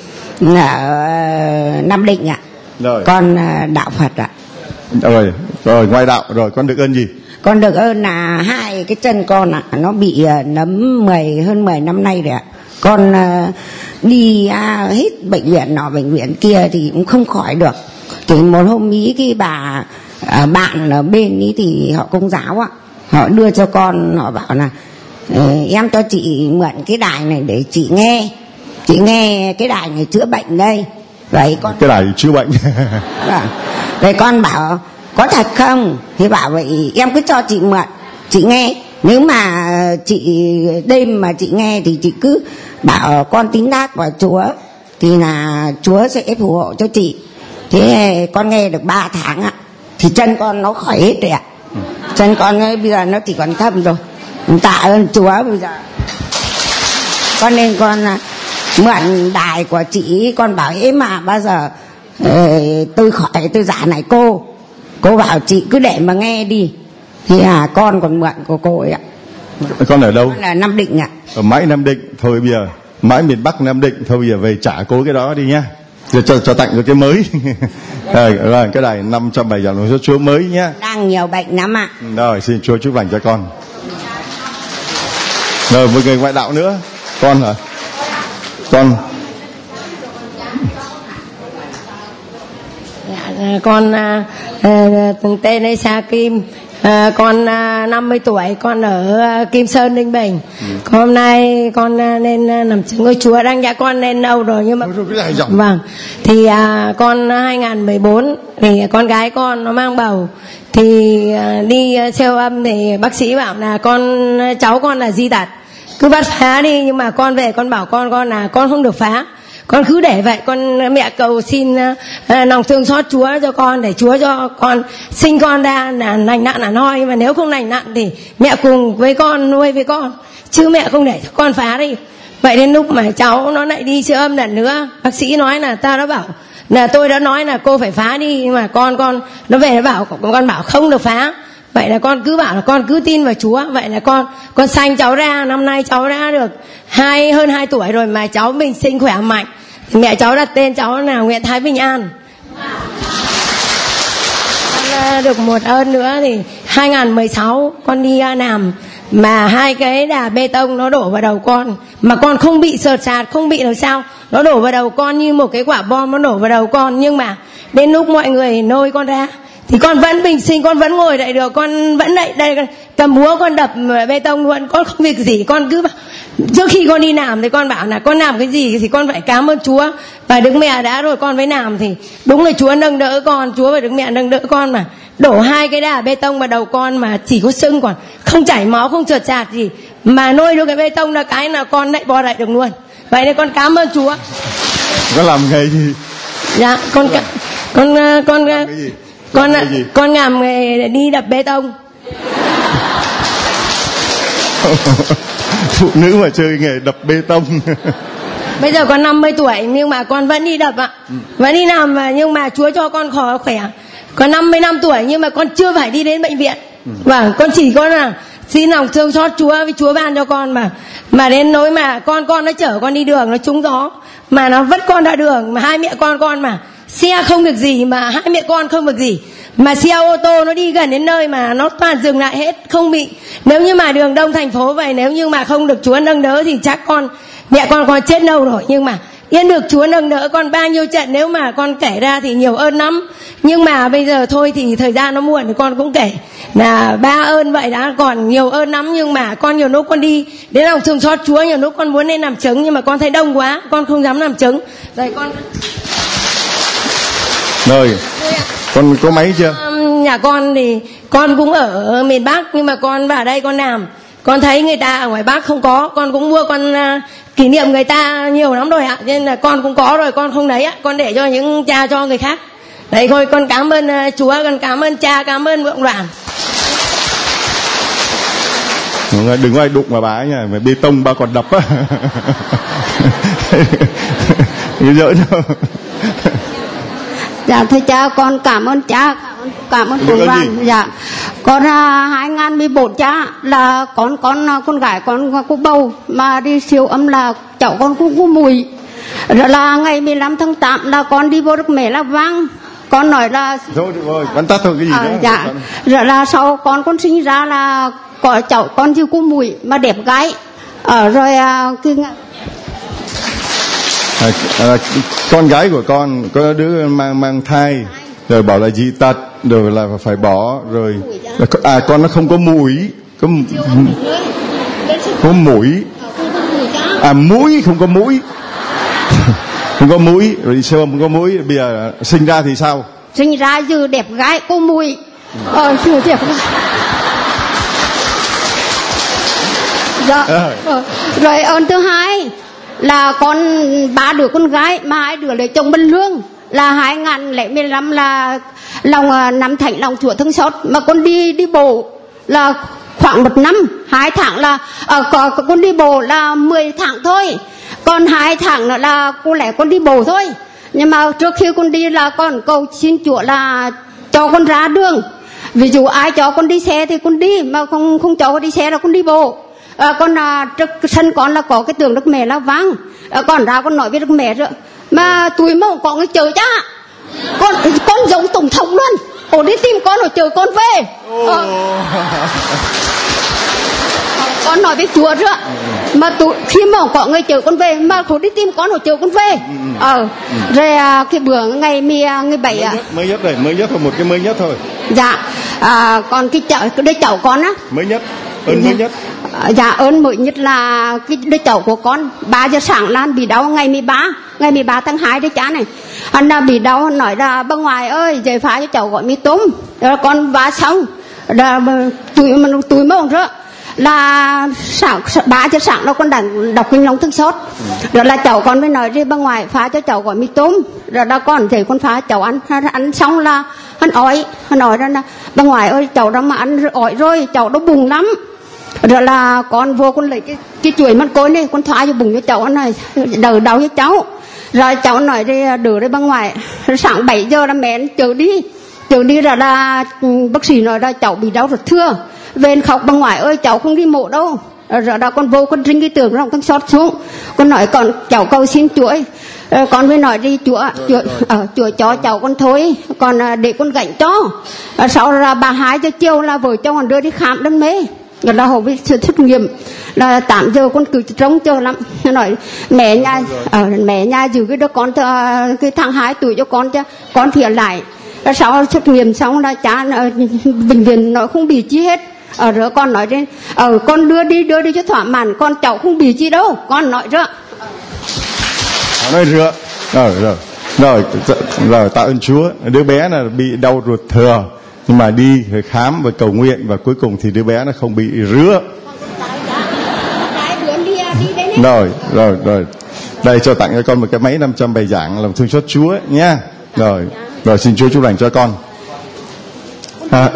ở Nam Định ạ. À. Rồi. Con à, đạo Phật ạ. À. Rồi, rồi ngoại đạo rồi con được ơn gì? Con được ơn là hai cái chân con ạ, à, nó bị uh, nấm mười hơn mười năm nay rồi ạ. À. Con uh, đi uh, hết bệnh viện nọ bệnh viện kia thì cũng không khỏi được. Thì một hôm ý cái bà uh, bạn ở bên ý thì họ Công giáo ạ, họ đưa cho con, họ bảo là uh, em cho chị mượn cái đài này để chị nghe, chị nghe cái đài này chữa bệnh đây. Vậy con cái đài chữa bệnh. Vậy con bảo có thật không? Thì bảo vậy em cứ cho chị mượn, chị nghe. Nếu mà chị đêm mà chị nghe thì chị cứ bảo con tín thác vào Chúa, thì là Chúa sẽ phù hộ cho chị. Thế con nghe được ba tháng ạ, thì chân con nó khỏi hết rồi ạ. Chân con ấy, bây giờ nó chỉ còn thâm rồi. Tạ ơn Chúa. Bây giờ con nên con mượn đài của chị. Con bảo ấy mà bao giờ tôi khỏi tôi giả này cô, cô bảo chị cứ để mà nghe đi. Thì à con còn mượn của cô ấy ạ. Con ở đâu? Con là Nam Định ạ. Ở mãi Nam Định. Thôi bây giờ mãi miền Bắc Nam Định. Thôi bây giờ về trả cô cái đó đi nhá, rồi cho, cho tặng cho cái mới. Rồi, rồi cái này năm trăm bảy dòng cho Chúa mới nhá. Đang nhiều bệnh lắm ạ. Rồi xin Chúa chúc lành cho con. Rồi một người ngoại đạo nữa. Con hả? Con Dạ, con uh, tên là Sa Kim. uh, Con uh, năm mươi tuổi. Con ở uh, Kim Sơn, Ninh Bình. ừ. Hôm nay con uh, nên uh, nằm chứng ngôi Chúa. Đang dạ con lên lâu rồi nhưng mà vâng. Thì uh, con hai không một bốn thì con gái con nó mang bầu. Thì uh, đi uh, siêu âm thì bác sĩ bảo là con cháu con là di tật, cứ bắt phá đi. Nhưng mà con về con bảo con con là con không được phá, con cứ để vậy. Con mẹ cầu xin uh, lòng thương xót Chúa cho con, để Chúa cho con sinh con ra là lành nặng là noi. Nhưng mà nếu không lành nặng thì mẹ cùng với con nuôi với con, chứ mẹ không để cho con phá đi. Vậy đến lúc mà cháu nó lại đi siêu âm lần nữa, bác sĩ nói là ta đã bảo là tôi đã nói là cô phải phá đi, nhưng mà con con nó về nó bảo con bảo không được phá. Vậy là con cứ bảo là con cứ tin vào Chúa. Vậy là con con sanh cháu ra. Năm nay cháu đã được hai hơn hai tuổi rồi mà cháu bình sinh khỏe mạnh. Thì mẹ cháu đặt tên cháu là Nguyễn Thái Bình An. Con được một ơn nữa thì hai không một sáu con đi làm mà hai cái đà bê tông nó đổ vào đầu con, mà con không bị sợt sạt, không bị làm sao. Nó đổ vào đầu con như một cái quả bom, nó đổ vào đầu con. Nhưng mà đến lúc mọi người nôi con ra thì con vẫn bình sinh, con vẫn ngồi dậy được, con vẫn dậy đây, cầm búa con đập bê tông luôn, con không việc gì. Con cứ trước khi con đi làm thì con bảo là con làm cái gì thì con phải cảm ơn Chúa và Đức Mẹ đã rồi con mới làm. Thì đúng là Chúa nâng đỡ con, Chúa và Đức Mẹ nâng đỡ con mà đổ hai cái đà bê tông vào đầu con mà chỉ có sưng, còn không chảy máu, không trượt chạt gì, mà nôi được cái bê tông là cái là con lại bò dậy được luôn. Vậy nên con cảm ơn Chúa. Con làm nghề gì? Dạ con con con con con con làm nghề đi đập bê tông. Phụ nữ mà chơi nghề đập bê tông. Bây giờ con năm mươi tuổi nhưng mà con vẫn đi đập ạ. ừ. Vẫn đi làm mà, nhưng mà Chúa cho con khó khỏe. Con năm mươi lăm tuổi nhưng mà con chưa phải đi đến bệnh viện. ừ. Và con chỉ có là xin lòng thương xót Chúa với Chúa ban cho con mà mà đến nỗi mà con con nó chở con đi đường nó trúng gió mà nó vứt con ra đường, mà hai mẹ con con mà xe không được gì mà hai mẹ con không được gì, mà xe ô tô nó đi gần đến nơi mà nó toàn dừng lại hết, không bị. Nếu như mà đường đông thành phố vậy, nếu như mà không được Chúa nâng đỡ thì chắc con mẹ con con chết lâu rồi. Nhưng mà yên được Chúa nâng đỡ con bao nhiêu trận, nếu mà con kể ra thì nhiều ơn lắm. Nhưng mà bây giờ thôi thì thời gian nó muộn thì con cũng kể là ba ơn vậy đã còn nhiều ơn lắm. Nhưng mà con nhiều lúc con đi đến lòng thương xót Chúa, nhiều lúc con muốn lên làm chứng nhưng mà con thấy đông quá, con không dám làm chứng. Rồi con Rồi con có máy chưa? Nhà con thì con cũng ở miền Bắc, nhưng mà con vào đây con làm, con thấy người ta ở ngoài Bắc không có, con cũng mua, con uh, kỷ niệm người ta nhiều lắm rồi ạ, nên là con cũng có rồi, con không lấy ạ, con để cho những cha cho người khác. Đấy thôi, con cảm ơn uh, Chúa, con cảm ơn cha, cảm ơn cộng đoàn. Đừng có ai đụng vào bà ấy nha, bê tông bà còn đập á. Giỡn đâu. Dạ thưa cha, con cảm ơn cha, cảm ơn cùng đoàn. Dạ, con uh, hai nghìn mười bốn cha là con con con gái con cô bầu mà đi siêu âm là cháu con cũng có mùi. Rồi là ngày mười lăm tháng tám là con đi vô Đức Mẹ La Vang, con nói là thôi được rồi, bắn tắt thôi cái gì à, nữa. Dạ, rồi là sau con con sinh ra là có cháu con chưa có mùi mà đẹp gái. Ở rồi uh, cái À, à, con gái của con có đứa mang mang thai rồi bảo là dị tật rồi là phải bỏ rồi à con nó không có mũi có có mũi à mũi không có mũi không có mũi rồi đi siêu âm không có mũi bây giờ sinh ra thì sao? Sinh ra dư đẹp gái có mũi ờ chưa đẹp gái. Dạ. Ờ. Rồi ơn thứ hai là con ba đứa con gái mà hai đứa lấy chồng Bình Lương là hai nghìn lẻ mười lăm là lòng năm thạnh lòng Chúa Thương Xót mà con đi đi bộ là khoảng một năm hai tháng là à, có, con đi bộ là mười tháng thôi, còn hai tháng nữa là cô lẽ con đi bộ thôi, nhưng mà trước khi con đi là con cầu xin Chúa là cho con ra đường, ví dụ ai cho con đi xe thì con đi mà không không cho con đi xe là con đi bộ. À, con à, trước sân con là có cái tường Đức Mẹ La Vang, à, con ra con nói với Đức Mẹ rồi mà tụi mong có người chờ cha con con giống tổng thống luôn, ổ đi tìm con rồi chờ con về. Oh. À, con nói với Chúa rồi mà tụi khi mà có người chờ con về mà khổ đi tìm con rồi chờ con về. Ờ ừ. Rồi à, cái bữa ngày ngày bảy à mới nhất đây mới nhất thôi một cái mới nhất thôi. Dạ à, còn cái chậu cái đứa cháu con á mới nhất ơn mới nhất. Dạ ơn mới nhất là cái đứa cháu của con ba giờ sáng là bị đau ngày mười ba ngày mười ba tháng hai đấy cha này, anh đã bị đau nói là bà ngoại ơi về phá cho cháu gọi mì tôm, rồi con vá xong là tụi mình tụi mông đó là sáng ba giờ sáng đó con đang đọc kinh Long Thương Xót, rồi là cháu con mới nói đi bà ngoại phá cho cháu gọi mì tôm, rồi đó con thấy con phá cháu ăn ăn xong là anh ói anh nói ra là bà ngoại ơi cháu đó mà ăn ói rồi cháu đó bùng lắm. Rồi là con vô con lấy cái, cái chuỗi măng cối này con thoa cho bụng cho cháu này đầu đau cho cháu, rồi cháu nói đi đưa đi bà ngoại, sáng bảy giờ là mẹ chờ đi chờ đi rồi là bác sĩ nói là cháu bị đau ruột thừa về khóc bà ngoại ơi cháu không đi mổ đâu. Rồi đó con vô con rinh cái tường Long Thương Xót xuống con nói còn cháu cầu xin Chúa ấy. Con mới nói đi Chúa Chúa, uh, Chúa cho cháu con thôi còn uh, để con gánh cho. Uh, sau là bà hai giờ chiều là vợ chồng con đưa đi khám đâm mê, rồi là hầu với sự thất nghiệm là tám giờ con cứ trông chờ lắm, nói mẹ nhà ở uh, mẹ nhà giữ cái đứa con uh, cái thằng hai tuổi cho con cho con thiệt lại. Rồi sau xét nghiệm xong là cha uh, bệnh viện nói không bị chi hết. Ở đó con nói đến ở uh, con đưa đi đưa đi cho thỏa mãn, con cháu không bị chi đâu con nói đó. Nói rửa rồi rồi rồi rồi tạ ơn Chúa. Đứa bé là bị đau ruột thừa nhưng mà đi phải khám và cầu nguyện và cuối cùng thì đứa bé nó không bị rứa. Rồi rồi rồi đây cho tặng cho con một cái máy năm trăm bài giảng lòng thương xót Chúa nhá. Rồi rồi xin Chúa chúc lành cho con. À,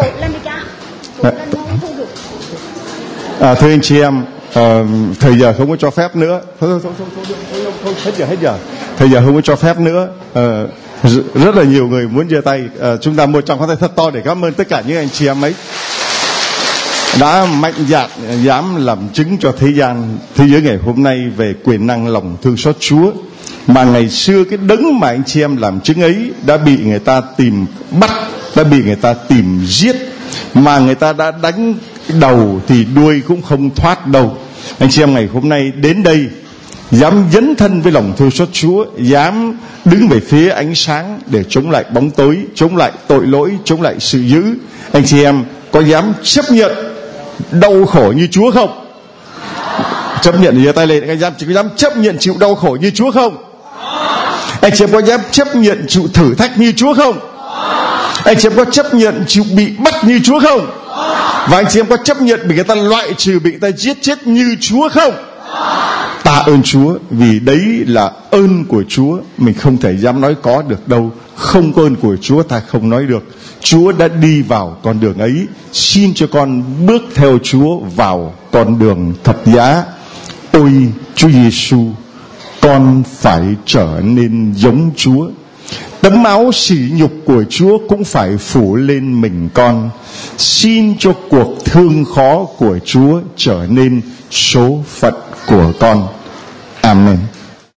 à, thưa anh chị em, à, thời giờ không có cho phép nữa. Thôi thôi thôi thôi, thôi, thôi, thôi hết giờ hết giờ. Thời giờ không có cho phép nữa. À, rất là nhiều người muốn giơ tay. À, chúng ta một trong các tay thật to để cảm ơn tất cả những anh chị em ấy đã mạnh dạn dám làm chứng cho thế gian thế giới ngày hôm nay về quyền năng lòng thương xót Chúa, mà ngày xưa cái đấng mà anh chị em làm chứng ấy đã bị người ta tìm bắt, đã bị người ta tìm giết, mà người ta đã đánh đầu thì đuôi cũng không thoát đâu. Anh chị em ngày hôm nay đến đây dám dấn thân với lòng thương xót Chúa, dám đứng về phía ánh sáng để chống lại bóng tối, chống lại tội lỗi, chống lại sự dữ. Anh chị em có dám chấp nhận đau khổ như Chúa không? Chấp nhận thì giơ tay lên. Anh dám chỉ có dám chấp nhận chịu đau khổ như Chúa không? Anh chị em có dám chấp nhận chịu thử thách như Chúa không? Anh chị em có chấp nhận chịu bị bắt như Chúa không? Và anh chị em có chấp nhận bị người ta loại trừ, bị người ta giết chết như Chúa không? Tạ ơn Chúa, vì đấy là ơn của Chúa. Mình không thể dám nói có được đâu. Không có ơn của Chúa ta không nói được. Chúa đã đi vào con đường ấy. Xin cho con bước theo Chúa vào con đường thập giá. Ôi Chúa Giêsu, con phải trở nên giống Chúa. tấm áo sỉ nhục của Chúa cũng phải phủ lên mình con. Xin cho cuộc thương khó của Chúa trở nên số phận của con. Amen.